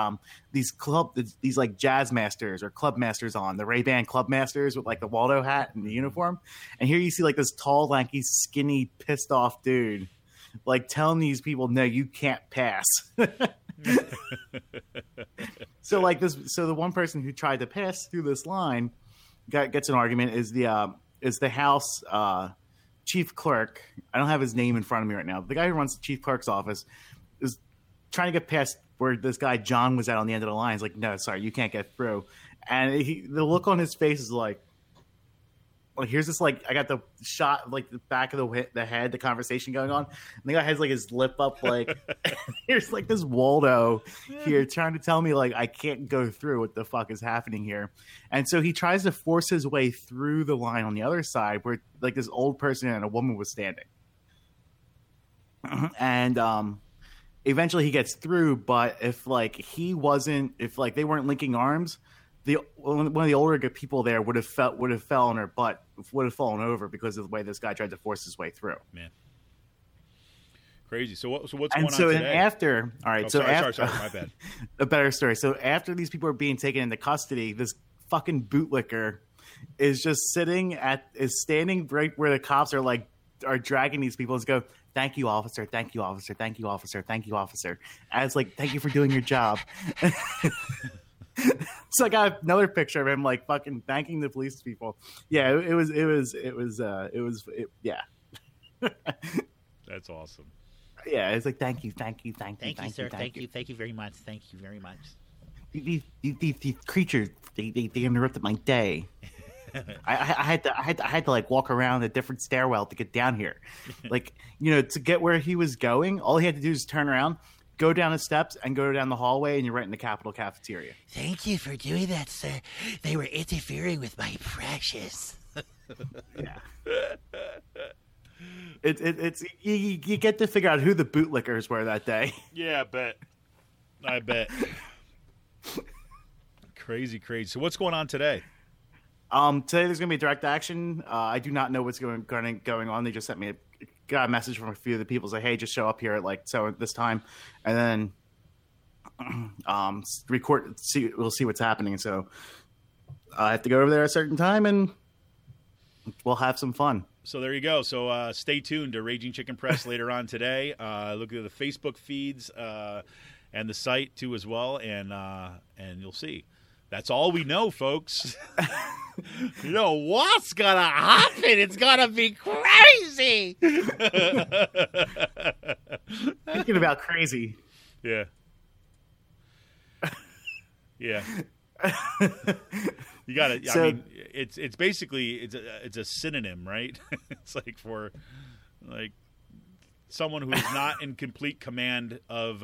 like jazz masters or club masters on, the Ray-Ban club masters with like the Waldo hat and the uniform. And here you see like this tall, lanky, skinny, pissed off dude like telling these people, "No, you can't pass." So the one person who tried to pass through this line gets an argument is the House chief clerk. I don't have his name in front of me right now. The guy who runs the chief clerk's office is trying to get past where this guy John was at on the end of the line. He's like, "No, sorry, you can't get through." And the look on his face is like, here's this, like, I got the shot of, like, the back of the head, the conversation going on, and the guy has, like, his lip up, like, here's, like, this Waldo here trying to tell me, like, I can't go through. What the fuck is happening here? And so he tries to force his way through the line on the other side where, like, this old person and a woman was standing. And eventually he gets through, but if they weren't linking arms, one of the older people there would have fell on her butt, would have fallen over because of the way this guy tried to force his way through. Man, crazy. So what's going on today? And after, all right. Sorry, my bad. A better story. So after these people are being taken into custody, this fucking bootlicker is just standing right where the cops are dragging these people and go, "Thank you, officer. Thank you, officer. Thank you, officer. Thank you, officer." And it's like, "Thank you for doing your job." So I got another picture of him like fucking thanking the police people. Yeah, it was yeah. That's awesome. Yeah, it's like, thank you, sir. Thank you very much. Thank you very much. These creatures, they interrupted my day. I had to like walk around a different stairwell to get down here. Like, to get where he was going, all he had to do is turn around, go down the steps, and go down the hallway, and you're right in the Capitol cafeteria. Thank you for doing that, sir. They were interfering with my precious. Yeah. It's you get to figure out who the bootlickers were that day. Yeah, I bet. Crazy. So what's going on today? Today there's going to be direct action. I do not know what's going on. They just sent me a got a message from a few of the people say, hey, just show up here at like so this time, and then record. We'll see what's happening. So I have to go over there at a certain time, and we'll have some fun. So there you go. So stay tuned to Raging Chicken Press later on today. Look at the Facebook feeds and the site too as well, and you'll see. That's all we know, folks. You know what's gonna happen? It's gonna be crazy. Thinking about crazy. Yeah. Yeah. You got it. So, I mean, it's basically it's a synonym, right? It's like for like someone who is not in complete command of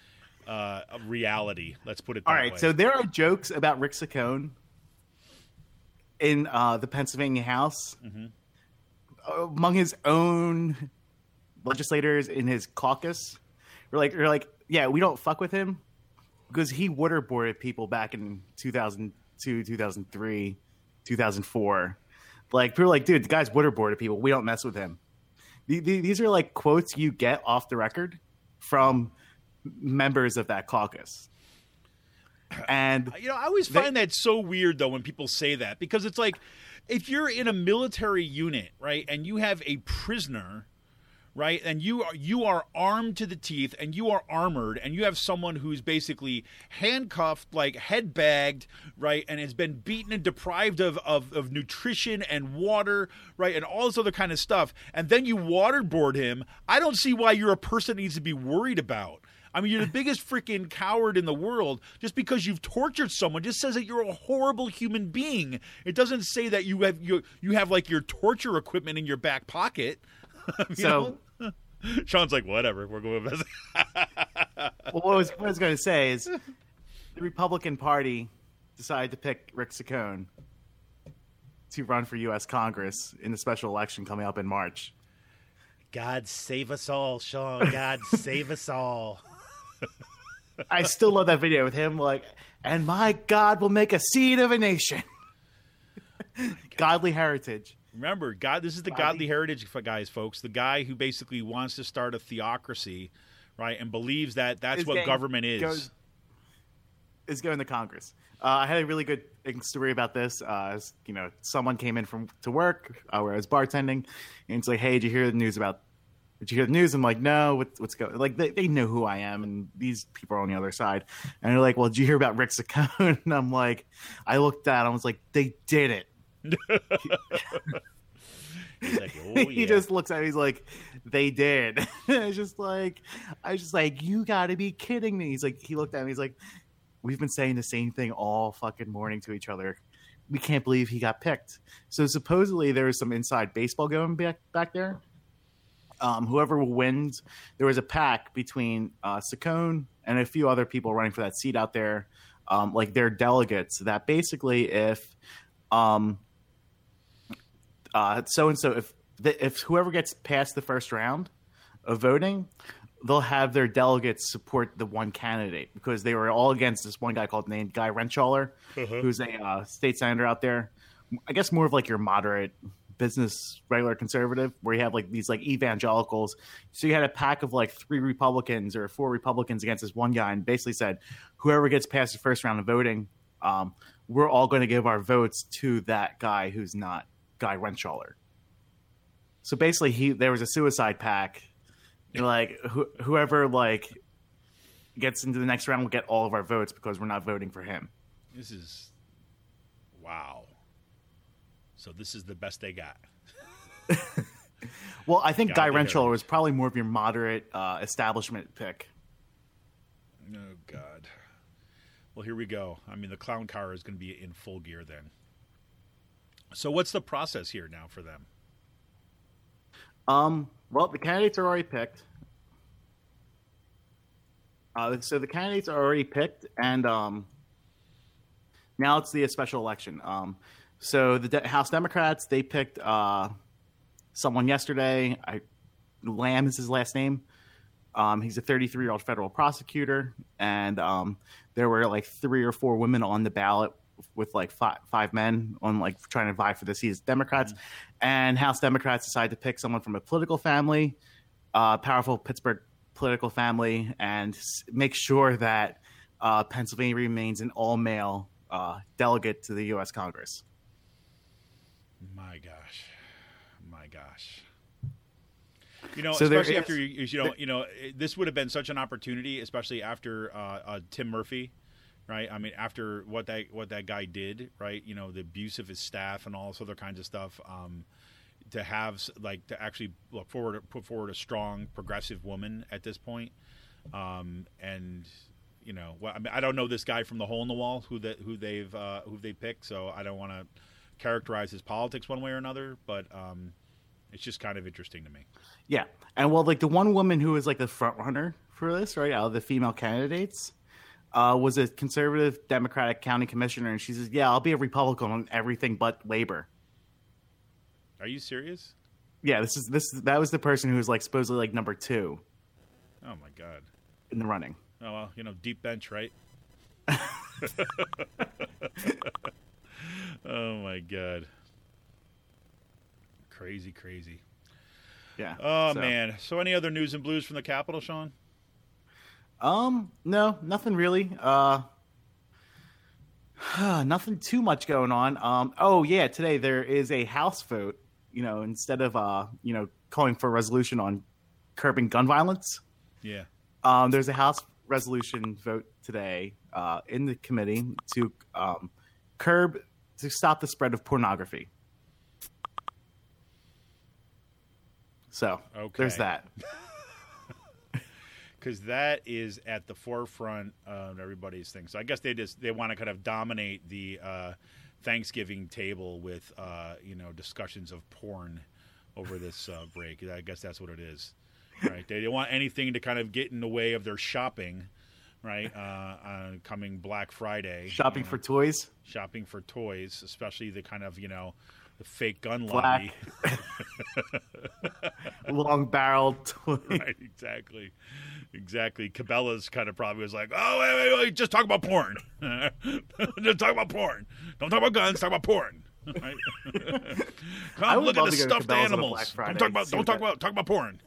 reality. Let's put it that way. all right, so there are jokes about Rick Saccone in the Pennsylvania House among his own legislators in his caucus. We're like, yeah, we don't fuck with him because he waterboarded people back in 2002, 2003, 2004. Like, people are like, dude, the guy's waterboarded people. We don't mess with him. These are like quotes you get off the record from members of that caucus. And you know, I always find that so weird though when people say that, because it's like if you're in a military unit, right, and you have a prisoner, right, and you are armed to the teeth and you are armored and you have someone who's basically handcuffed, like head bagged, right, and has been beaten and deprived of nutrition and water, right, and all this other kind of stuff, and then you waterboard him, I don't see why you're a person that needs to be worried about. I mean, you're the biggest freaking coward in the world. Just because you've tortured someone just says that you're a horrible human being. It doesn't say that you have like your torture equipment in your back pocket. So Sean's like, whatever. We're going to well, what I was going to say is the Republican Party decided to pick Rick Saccone to run for U.S. Congress in the special election coming up in March. God save us all, Sean. God save us all. I still love that video with him like, and my God will make a seed of a nation. Godly heritage. Remember, God. This is the godly heritage guys, folks. The guy who basically wants to start a theocracy, right, and believes that that's what government is. Is going to Congress. I had a really good story about this. You know, someone came in to work where I was bartending, and it's like, "Hey, did you hear the news about?" Did you hear the news? I'm like, no, what's going? Like, they know who I am, and these people are on the other side. And they're like, well, did you hear about Rick Saccone? And I'm like, I looked at him, I was like, they did it. He's like, oh, yeah. He just looks at me, he's like, they did. I was just like, you got to be kidding me. He looked at me, he's like, we've been saying the same thing all fucking morning to each other. We can't believe he got picked. So supposedly there was some inside baseball going back there. Whoever wins, there was a pact between Saccone and a few other people running for that seat out there, like their delegates, that basically if so-and-so, if whoever gets past the first round of voting, they'll have their delegates support the one candidate because they were all against this one guy named Guy Renshaw, who's a state senator out there. I guess more of like your moderate business regular conservative, where you have like these like evangelicals. So you had a pack of like 3 Republicans or 4 Republicans against this one guy, and basically said, whoever gets past the first round of voting, we're all going to give our votes to that guy who's not Guy Renshaw. So basically, there was a suicide pact. Like whoever like gets into the next round will get all of our votes because we're not voting for him. This is wow. So this is the best they got. Well, I think Guy Renshaw was probably more of your moderate establishment pick. Oh, God. Well, here we go. I mean, the clown car is going to be in full gear then. So what's the process here now for them? Well, the candidates are already picked. So the candidates are already picked, and now it's the special election. So the House Democrats, they picked someone yesterday. Lamb is his last name. He's a 33-year-old federal prosecutor, and there were like 3 or 4 women on the ballot with like five men on like trying to vie for the seat as Democrats, and House Democrats decided to pick someone from a political family, powerful Pittsburgh political family, and make sure that Pennsylvania remains an all-male delegate to the U.S. Congress. My gosh. So especially after this would have been such an opportunity, especially after Tim Murphy, right? I mean, after what that guy did, right? The abuse of his staff and all this other kinds of stuff. To have to actually put forward a strong progressive woman at this point, and I don't know this guy from the hole in the wall who they picked, so I don't want to characterize his politics one way or another, but it's just kind of interesting to me. Yeah, and like the one woman who was like the front runner for this, right, out of the female candidates, was a conservative Democratic county commissioner, and she says, "Yeah, I'll be a Republican on everything but labor." Are you serious? Yeah, that was the person who was like supposedly like number 2. Oh my God! In the running. Oh well, deep bench, right? Oh my God! Crazy. Yeah. Oh man. So any other news and blues from the Capitol, Sean? No, nothing really. Nothing too much going on. Oh yeah, today there is a House vote. Instead of calling for a resolution on curbing gun violence. Yeah. There's a House resolution vote today in the committee to stop the spread of pornography. So there's that. Because that is at the forefront of everybody's thing. So I guess they want to kind of dominate the Thanksgiving table with discussions of porn over this break. I guess that's what it is, right? They don't want anything to kind of get in the way of their shopping, right? On coming Black Friday, shopping for toys, especially the kind of the fake gun lobby, long-barreled toy. Right? Exactly. Cabela's kind of probably was like, oh, wait, just talk about porn. Just talk about porn. Don't talk about guns, talk about porn. Right? Come look at the stuffed animals. Talk about porn.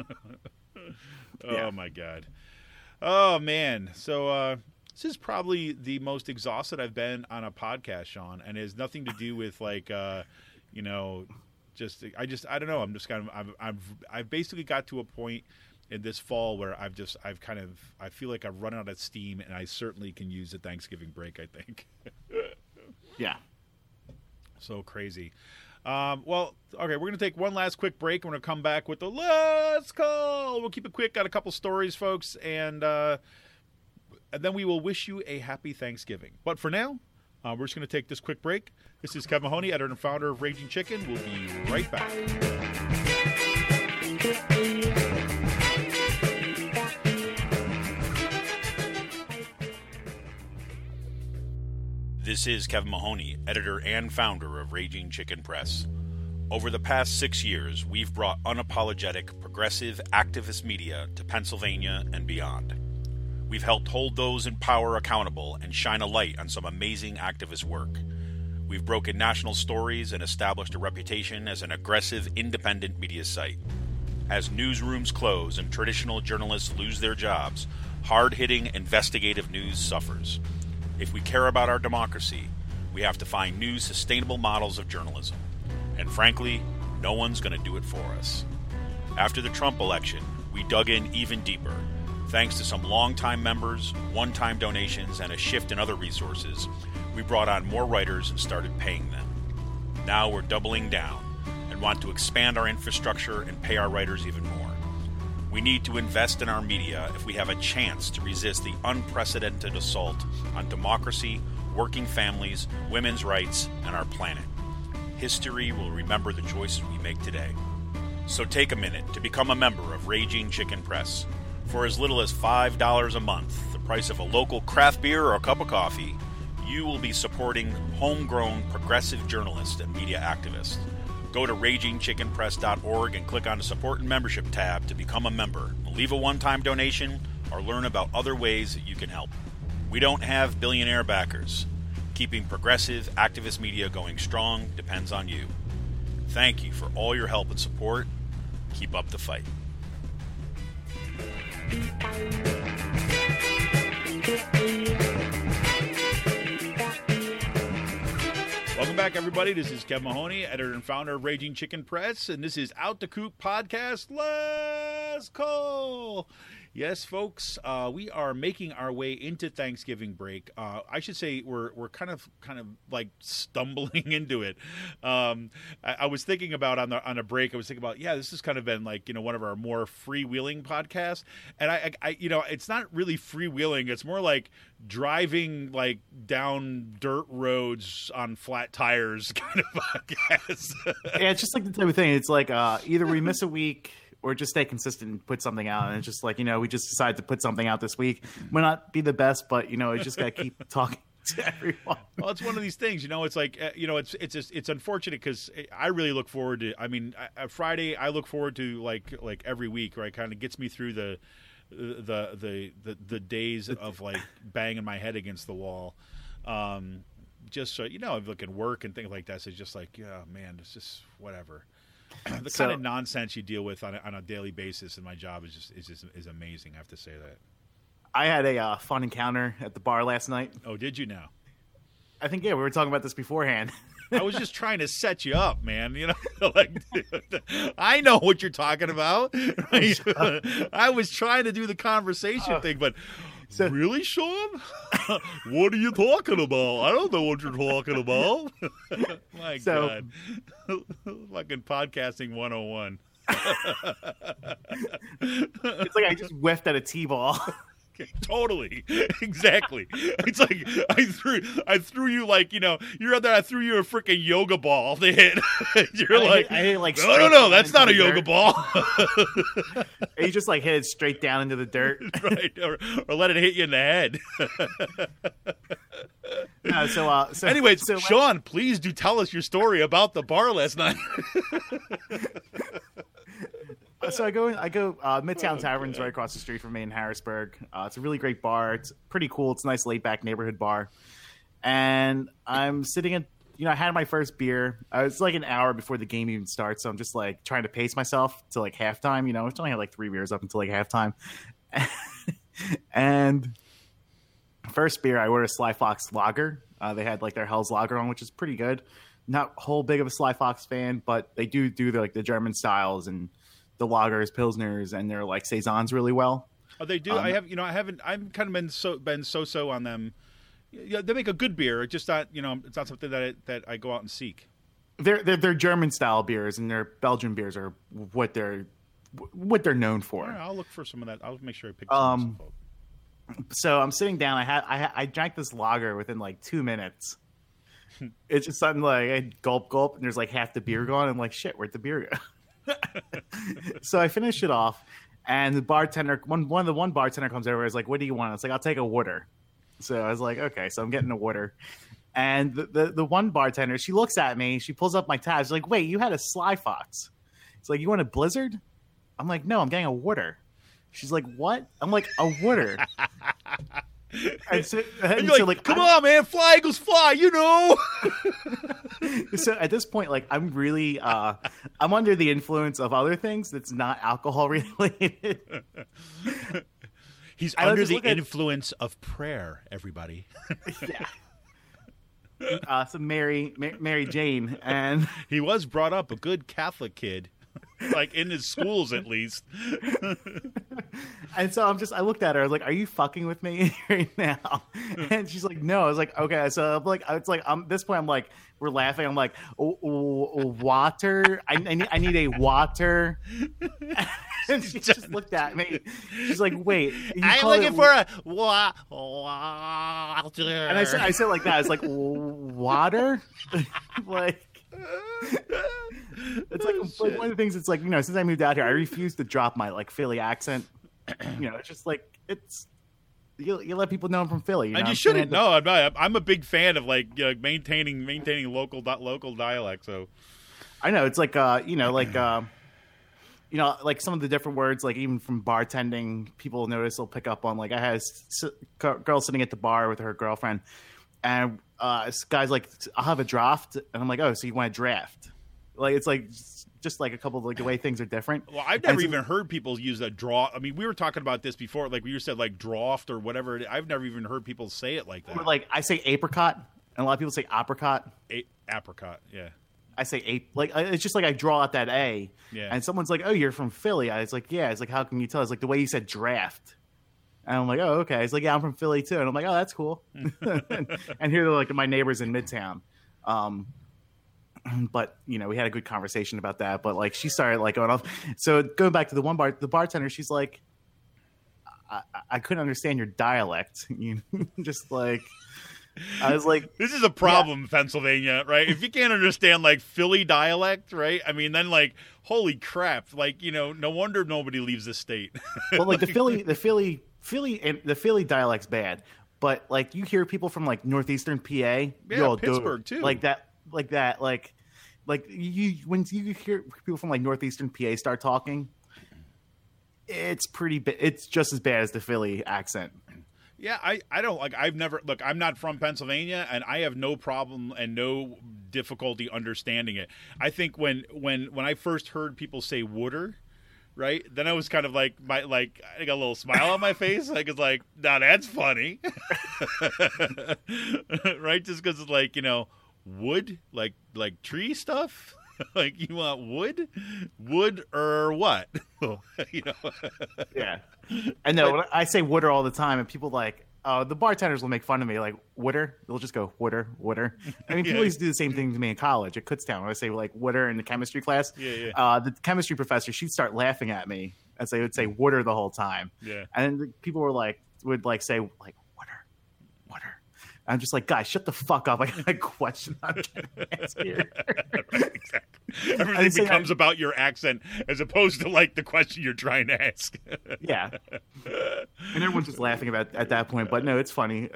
Yeah. Oh my God. Oh man. So this is probably the most exhausted I've been on a podcast, Sean, and it has nothing to do with like I don't know. I'm just kind of I've basically got to a point in this fall where I feel like I've run out of steam, and I certainly can use a Thanksgiving break, I think. Yeah. So crazy. Well, okay, we're going to take one last quick break. We're going to come back with the last call. We'll keep it quick. Got a couple stories, folks, and then we will wish you a happy Thanksgiving. But for now, we're just going to take this quick break. This is Kevin Mahoney, editor and founder of Raging Chicken. We'll be right back. This is Kevin Mahoney, editor and founder of Raging Chicken Press. Over the past 6 years, we've brought unapologetic, progressive, activist media to Pennsylvania and beyond. We've helped hold those in power accountable and shine a light on some amazing activist work. We've broken national stories and established a reputation as an aggressive, independent media site. As newsrooms close and traditional journalists lose their jobs, hard-hitting investigative news suffers. If we care about our democracy, we have to find new sustainable models of journalism. And frankly, no one's going to do it for us. After the Trump election, we dug in even deeper. Thanks to some longtime members, one-time donations, and a shift in other resources, we brought on more writers and started paying them. Now we're doubling down and want to expand our infrastructure and pay our writers even more. We need to invest in our media if we have a chance to resist the unprecedented assault on democracy, working families, women's rights, and our planet. History will remember the choices we make today. So take a minute to become a member of Raging Chicken Press. For as little as $5 a month, the price of a local craft beer or a cup of coffee, you will be supporting homegrown progressive journalists and media activists. Go to RagingChickenPress.org and click on the Support and Membership tab to become a member. Leave a one-time donation or learn about other ways that you can help. We don't have billionaire backers. Keeping progressive activist media going strong depends on you. Thank you for all your help and support. Keep up the fight. Welcome back, everybody. This is Kev Mahoney, editor and founder of Raging Chicken Press, and this is Out the Coop Podcast. Let's go! Yes, folks, we are making our way into Thanksgiving break. I should say we're kind of like stumbling into it. I was thinking about on a break. I was thinking about this has kind of been like one of our more freewheeling podcasts, and I it's not really freewheeling. It's more like driving like down dirt roads on flat tires kind of podcast. Yeah, it's just like the type of thing. It's like either we miss a week or just stay consistent and put something out. And it's just like, we just decided to put something out this week. Might not be the best, but, it's just got to keep talking to everyone. Well, it's one of these things, it's like, it's unfortunate because I really look forward to, Friday, I look forward to like every week, right? Kind of gets me through the days of like banging my head against the wall. Just so, I look at work and things like that. So it's just like, man, it's just whatever. The kind of nonsense you deal with on a daily basis in my job is amazing. I have to say that. I had a fun encounter at the bar last night. Oh, did you now? I think, we were talking about this beforehand. I was just trying to set you up, man. Like I know what you're talking about. Right? I was trying to do the conversation thing, but really, Sean? What are you talking about? I don't know what you're talking about. My God. Fucking podcasting 101. It's like I just whiffed at a T-ball. Totally, exactly. It's like I threw you like you're out there. I threw you a freaking yoga ball to hit. You're I hit like no, that's not a yoga ball. And you just like hit it straight down into the dirt, right? Or let it hit you in the head. No, so anyway, Sean, please do tell us your story about the bar last night. So I go Midtown Tavern's right across the street from me in Harrisburg. It's a really great bar. It's pretty cool. It's a nice laid back neighborhood bar. And I'm sitting at, I had my first beer. It's like an hour before the game even starts. So I'm just like trying to pace myself to like halftime. I only had like 3 beers up until like halftime. And first beer, I ordered a Sly Fox Lager. They had like their Hell's Lager on, which is pretty good. Not whole big of a Sly Fox fan, but they do the German styles and the lagers, pilsners, and their like saisons really well. Oh, they do. I've kind of been so on them. Yeah, they make a good beer. It's just not, it's not something that I go out and seek. They're German style beers, and their Belgian beers are what they're known for. Right, I'll look for some of that. I'll make sure I pick some up. So I'm sitting down. I drank this lager within like 2 minutes. It's just something like I gulp, and there's like half the beer gone. I'm like, shit, where'd the beer go? So I finish it off, and the bartender, one bartender comes over. Is like, "What do you want?" It's like, "I'll take a water." So I was like, "Okay." So I'm getting a water, and the one bartender, she looks at me, she pulls up my tab. She's like, "Wait, you had a Sly Fox?" It's like, "You want a Blizzard?" I'm like, "No, I'm getting a water." She's like, "What?" I'm like, "A water." And you're like, come on, man, fly eagles fly, So at this point, like, I'm really, I'm under the influence of other things that's not alcohol related. He's under the influence of prayer, everybody. Yeah. So Mary Jane, and he was brought up a good Catholic kid. Like in his schools, at least. And so I looked at her. I was like, "Are you fucking with me right now?" And she's like, "No." I was like, "Okay." So I'm like, at this point, I'm like, we're laughing. I'm like, "Water. I need a water." And she just looked at me. She's like, "Wait, I'm looking for a water." And I said like that. I was like, "Water?" Like. It's like one of the things. It's like, since I moved out here, I refuse to drop my like Philly accent. It's just like you let people know I'm from Philly. And you shouldn't. No, I'm a big fan of like maintaining local dialect. So I know it's like like some of the different words, like even from bartending, people notice they'll pick up on. Like I had a girl sitting at the bar with her girlfriend, and this guy's like, I'll have a draft, and I'm like, oh, so you want a draft? Like it's like just like a couple of like the way things are different. Well, I've never even heard people use a draw. I mean, we were talking about this before, like you said, like draft or whatever. I've never even heard people say it like that. Or like I say apricot, and a lot of people say apricot. Apricot, yeah. I say like it's just like I draw out that A, yeah. And someone's like, "Oh, you're from Philly." I was like, "Yeah." It's like, "How can you tell?" It's like the way you said draft, and I'm like, "Oh, okay." It's like, "Yeah, I'm from Philly too," and I'm like, "Oh, that's cool." And here they're like my neighbors in Midtown. But you know, we had a good conversation about that. But like, she started like going off. So going back to the bartender, she's like, "I couldn't understand your dialect." You know, just like. I was like, this is a problem, Pennsylvania, right? If you can't understand like Philly dialect, right? I mean, then like, holy crap, like, you know, no wonder nobody leaves the state. Well, like the Philly dialect's bad, but like you hear people from like northeastern PA, yeah, Pittsburgh too, like you when you hear people from like northeastern PA start talking, it's it's just as bad as the Philly accent. Yeah, I don't like. I've never look. I'm not from Pennsylvania, and I have no problem and no difficulty understanding it. I think when I first heard people say "wooder," right, then I was kind of like I got a little smile on my face. Like it's like, now that's funny, right? Just because it's like, you know, wood, like tree stuff. Like you want wood or what? You know. Yeah. I know. When I say "wooder" all the time, and people like, the bartenders will make fun of me, like "wooder." They'll just go "wooder." I mean, people used to do the same thing to me in college at Kutztown when I say like "wooder" in the chemistry class. Yeah. The chemistry professor, she'd start laughing at me as they would say "wooder" the whole time. Yeah. And then people would say "wooder." I'm just like, guys, shut the fuck up. I got a question I'm going to ask here. Exactly. Everything becomes about your accent as opposed to like the question you're trying to ask. Yeah. And everyone's just laughing about at that point. But no, it's funny.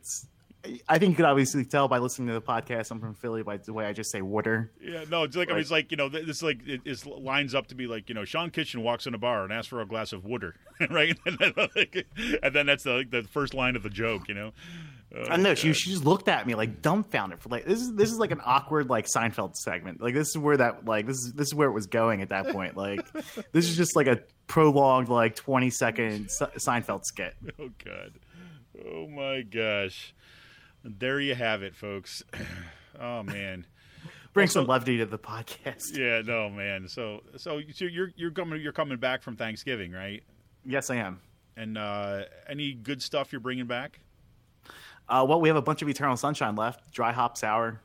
I think you could obviously tell by listening to the podcast I'm from Philly by the way I just say "wooder." Yeah, no, it's like I was like, you know, this like it lines up to be like, you know, Sean Kitchen walks in a bar and asks for a glass of "wooder," right? And then that's the first line of the joke, you know. I know she just looked at me like dumbfounded for like this is like an awkward like Seinfeld segment. Like this is where that like this is where it was going at that point. Like this is just like a prolonged like 20-second Seinfeld skit. Oh god. Oh my gosh. There you have it, folks. Oh man. Bring some levity to the podcast. Yeah, no man. So you're coming back from Thanksgiving, right? Yes, I am. And any good stuff you're bringing back? Well, we have a bunch of Eternal Sunshine left. Dry hop sour.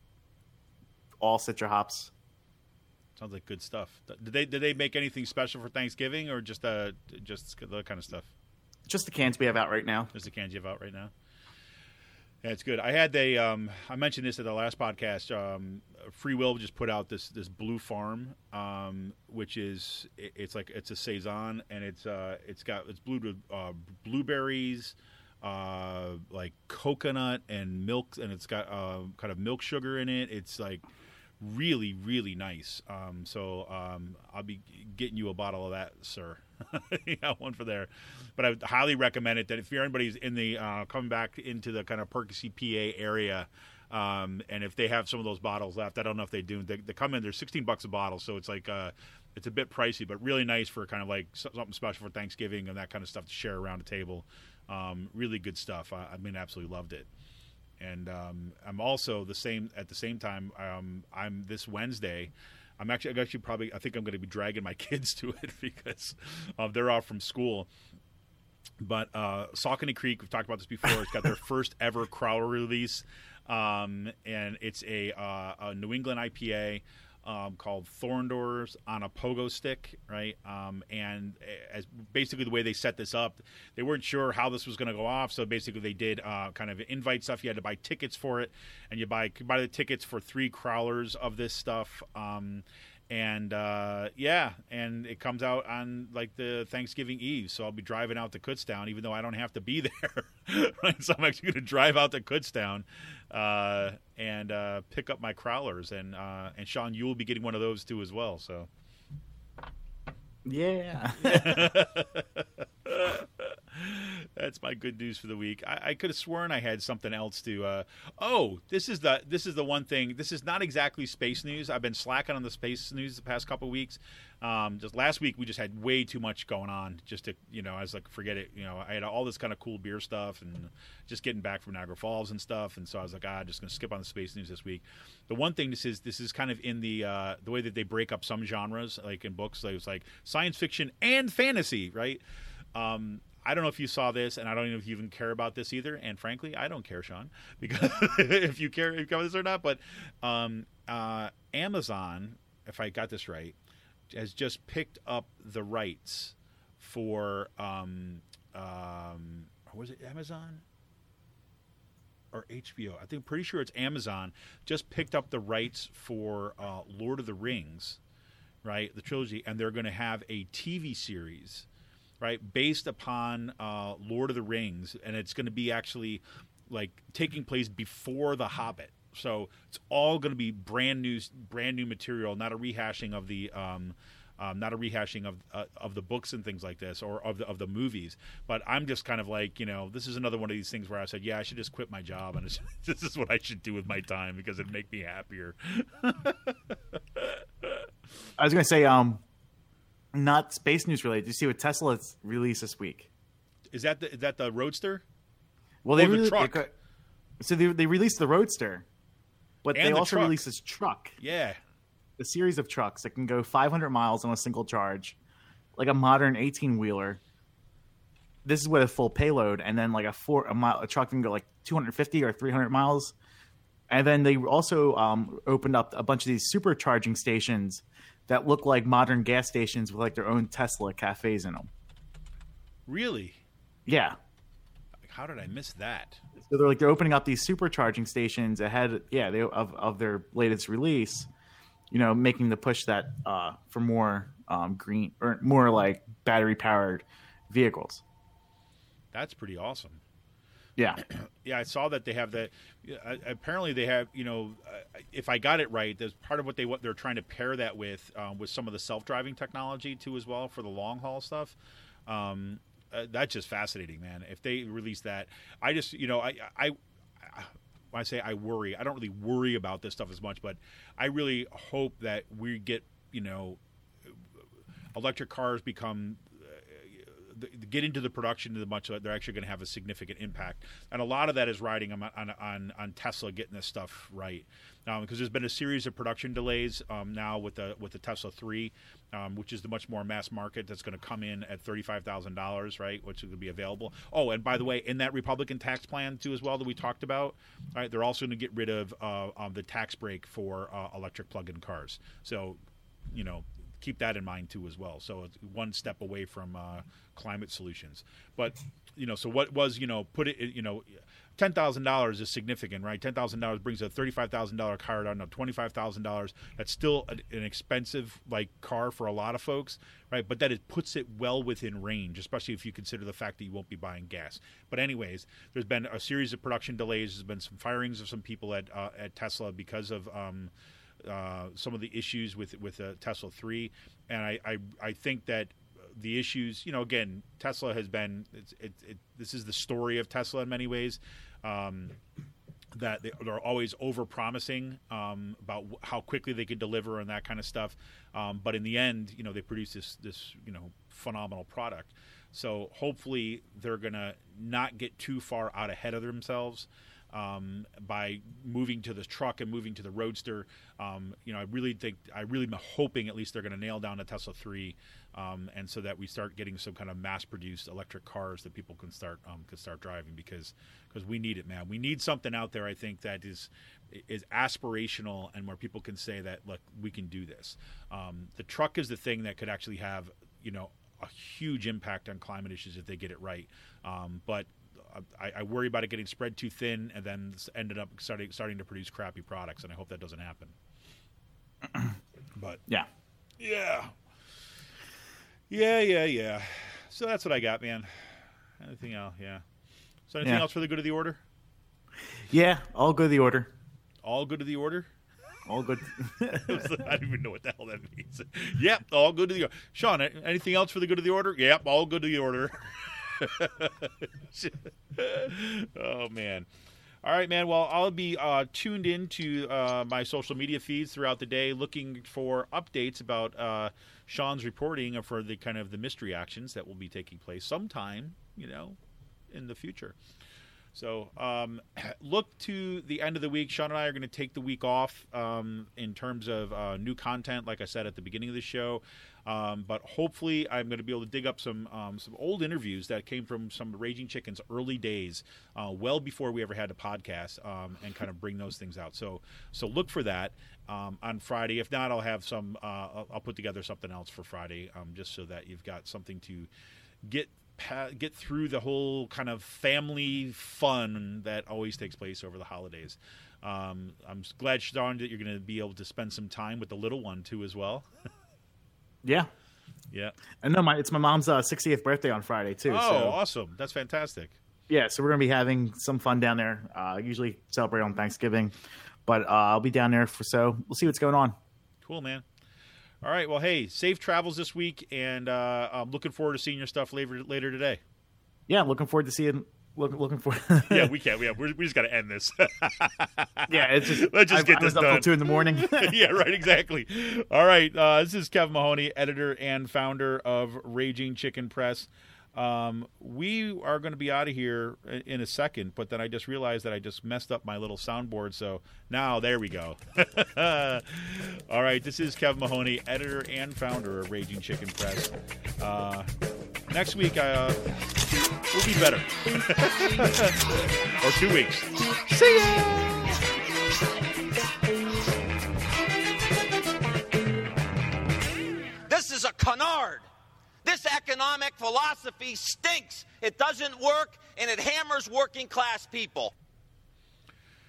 All Citra hops. Sounds like good stuff. Did they make anything special for Thanksgiving or just the kind of stuff? Just the cans we have out right now. Just the cans you have out right now. Yeah, it's good. I had I mentioned this at the last podcast. Free Will just put out this Blue Farm, which is it's a saison and it's brewed with blueberries. Like coconut and milk, and it's got kind of milk sugar in it. It's like really, really nice. So I'll be getting you a bottle of that, sir. You got one for there. But I would highly recommend it. That if anybody's in the coming back into the kind of Percy, PA area, and if they have some of those bottles left, I don't know if they do. They come in. They're $16 a bottle, so it's like it's a bit pricey, but really nice for kind of like something special for Thanksgiving and that kind of stuff to share around the table. Really good stuff. I mean, absolutely loved it. And I'm also at the same time. I'm this Wednesday. I think I'm going to be dragging my kids to it because they're off from school. But Saucony Creek, we've talked about this before. It's got their first ever crowler release, and it's a New England IPA. Called Thorndors on a pogo stick, right? And as basically the way they set this up, they weren't sure how this was going to go off. So basically they did kind of invite stuff. You had to buy tickets for it, and you buy the tickets for 3 crowlers of this stuff. And it comes out on like the Thanksgiving Eve. So I'll be driving out to Kutztown, even though I don't have to be there. Right? So I'm actually going to drive out to Kutztown and pick up my crowlers. And Sean, you will be getting one of those too as well. So yeah. That's my good news for the week. I could have sworn I had something else to. This is the one thing. This is not exactly space news. I've been slacking on the space news the past couple of weeks. Just last week we just had way too much going on. Just to I was like, forget it. I had all this kind of cool beer stuff and just getting back from Niagara Falls and stuff. And so I was like, just gonna skip on the space news this week. The one thing this is kind of in the way that they break up some genres, like in books. Like it's like science fiction and fantasy, right? I don't know if you saw this, and I don't know if you even care about this either. And frankly, I don't care, Sean, because if you care about this or not. But Amazon, if I got this right, has just picked up the rights for was it Amazon or HBO? I think pretty sure it's Amazon. Just picked up the rights for Lord of the Rings, right? The trilogy, and they're going to have a TV series. Right, based upon Lord of the Rings, and it's going to be actually like taking place before The Hobbit. So it's all going to be brand new material, not a rehashing of the of the books and things like this, or of the movies. But I'm just kind of like, this is another one of these things where I said, I should just quit my job, and this is what I should do with my time because it'd make me happier. I was going to say, not space news related. Did you see what Tesla released this week? Is that the Roadster? Well, the truck. They released the Roadster, but And they the also truck. released this truck. Yeah. A series of trucks that can go 500 miles on a single charge, like a modern 18-wheeler. This is with a full payload, and then like a truck can go like 250 or 300 miles. And then they also opened up a bunch of these supercharging stations that look like modern gas stations with like their own Tesla cafes in them. Really? Yeah. How did I miss that? So they're opening up these supercharging stations ahead, of their latest release. Making the push that for more green or more like battery powered vehicles. That's pretty awesome. Yeah. Yeah, I saw that they have that. Apparently, they have. If I got it right, there's part of what they're trying to pair that with some of the self-driving technology too, as well for the long haul stuff. That's just fascinating, man. If they release that, I just when I say I worry, I don't really worry about this stuff as much, but I really hope that we get electric cars get into the production of much that they're actually going to have a significant impact, and a lot of that is riding on Tesla getting this stuff right. Because there's been a series of production delays now with the Tesla 3, which is the much more mass market that's going to come in at $35,000, right, which is going to be available. Oh, and by the way, in that Republican tax plan too, as well, that we talked about, right, they're also going to get rid of the tax break for electric plug-in cars. So, keep that in mind too as well. So it's one step away from climate solutions. But so what was put it $10,000 is significant, right? $10,000 brings a $35,000 car down to $25,000. That's still an expensive car for a lot of folks, right? But that puts it well within range, especially if you consider the fact that you won't be buying gas. But anyways, there's been a series of production delays. There's been some firings of some people at Tesla because of some of the issues with Tesla 3, and I think that the issues, again, Tesla has been this is the story of Tesla in many ways, that they're always over promising about how quickly they could deliver and that kind of stuff, but in the end, they produce this phenomenal product. So hopefully they're gonna not get too far out ahead of themselves. By moving to the truck and moving to the Roadster, I really am hoping at least they're going to nail down a Tesla 3, and so that we start getting some kind of mass-produced electric cars that people can start driving because we need it, man. We need something out there, I think, that is aspirational and where people can say that, look, we can do this. The truck is the thing that could actually have a huge impact on climate issues if they get it right, but I worry about it getting spread too thin and then ended up starting to produce crappy products, and I hope that doesn't happen. But yeah. So that's what I got, man. Anything else? Yeah. So anything else for the good of the order? Yeah, all good of the order. All good of the order? All good. I don't even know what the hell that means. Yep, all good to the order. Sean, anything else for the good of the order? Yep, all good to the order. Oh, man. All right, man. Well, I'll be tuned into my social media feeds throughout the day, looking for updates about Sean's reporting for the kind of the mystery actions that will be taking place sometime, in the future. So look to the end of the week. Sean and I are going to take the week off in terms of new content, like I said at the beginning of the show. But hopefully I'm going to be able to dig up some old interviews that came from some Raging Chicken's early days, well before we ever had a podcast, and kind of bring those things out. So look for that on Friday. If not, I'll have I'll put together something else for Friday, just so that you've got something to get through the whole kind of family fun that always takes place over the holidays. I'm glad, Sean, that you're going to be able to spend some time with the little one too as well. Yeah. And no, it's my mom's 60th birthday on Friday too. Oh, so. Awesome. That's fantastic. Yeah, so we're going to be having some fun down there. Usually celebrate on Thanksgiving, but I'll be down there so we'll see what's going on. Cool, man. All right. Well, hey, safe travels this week, and I'm looking forward to seeing your stuff later today. Yeah, I'm looking forward to seeing. Looking forward. Yeah, we can't. We just got to end this. Yeah, it's just let's just get this done. Up till 2 in the morning. Yeah, right. Exactly. All right. This is Kevin Mahoney, editor and founder of Raging Chicken Press. We are going to be out of here in a second, but then I just realized that I just messed up my little soundboard. So now there we go. All right. This is Kevin Mahoney, editor and founder of Raging Chicken Press. Next week, we'll be better. Or 2 weeks. See ya! This is a canard. This economic philosophy stinks. It doesn't work, and it hammers working class people.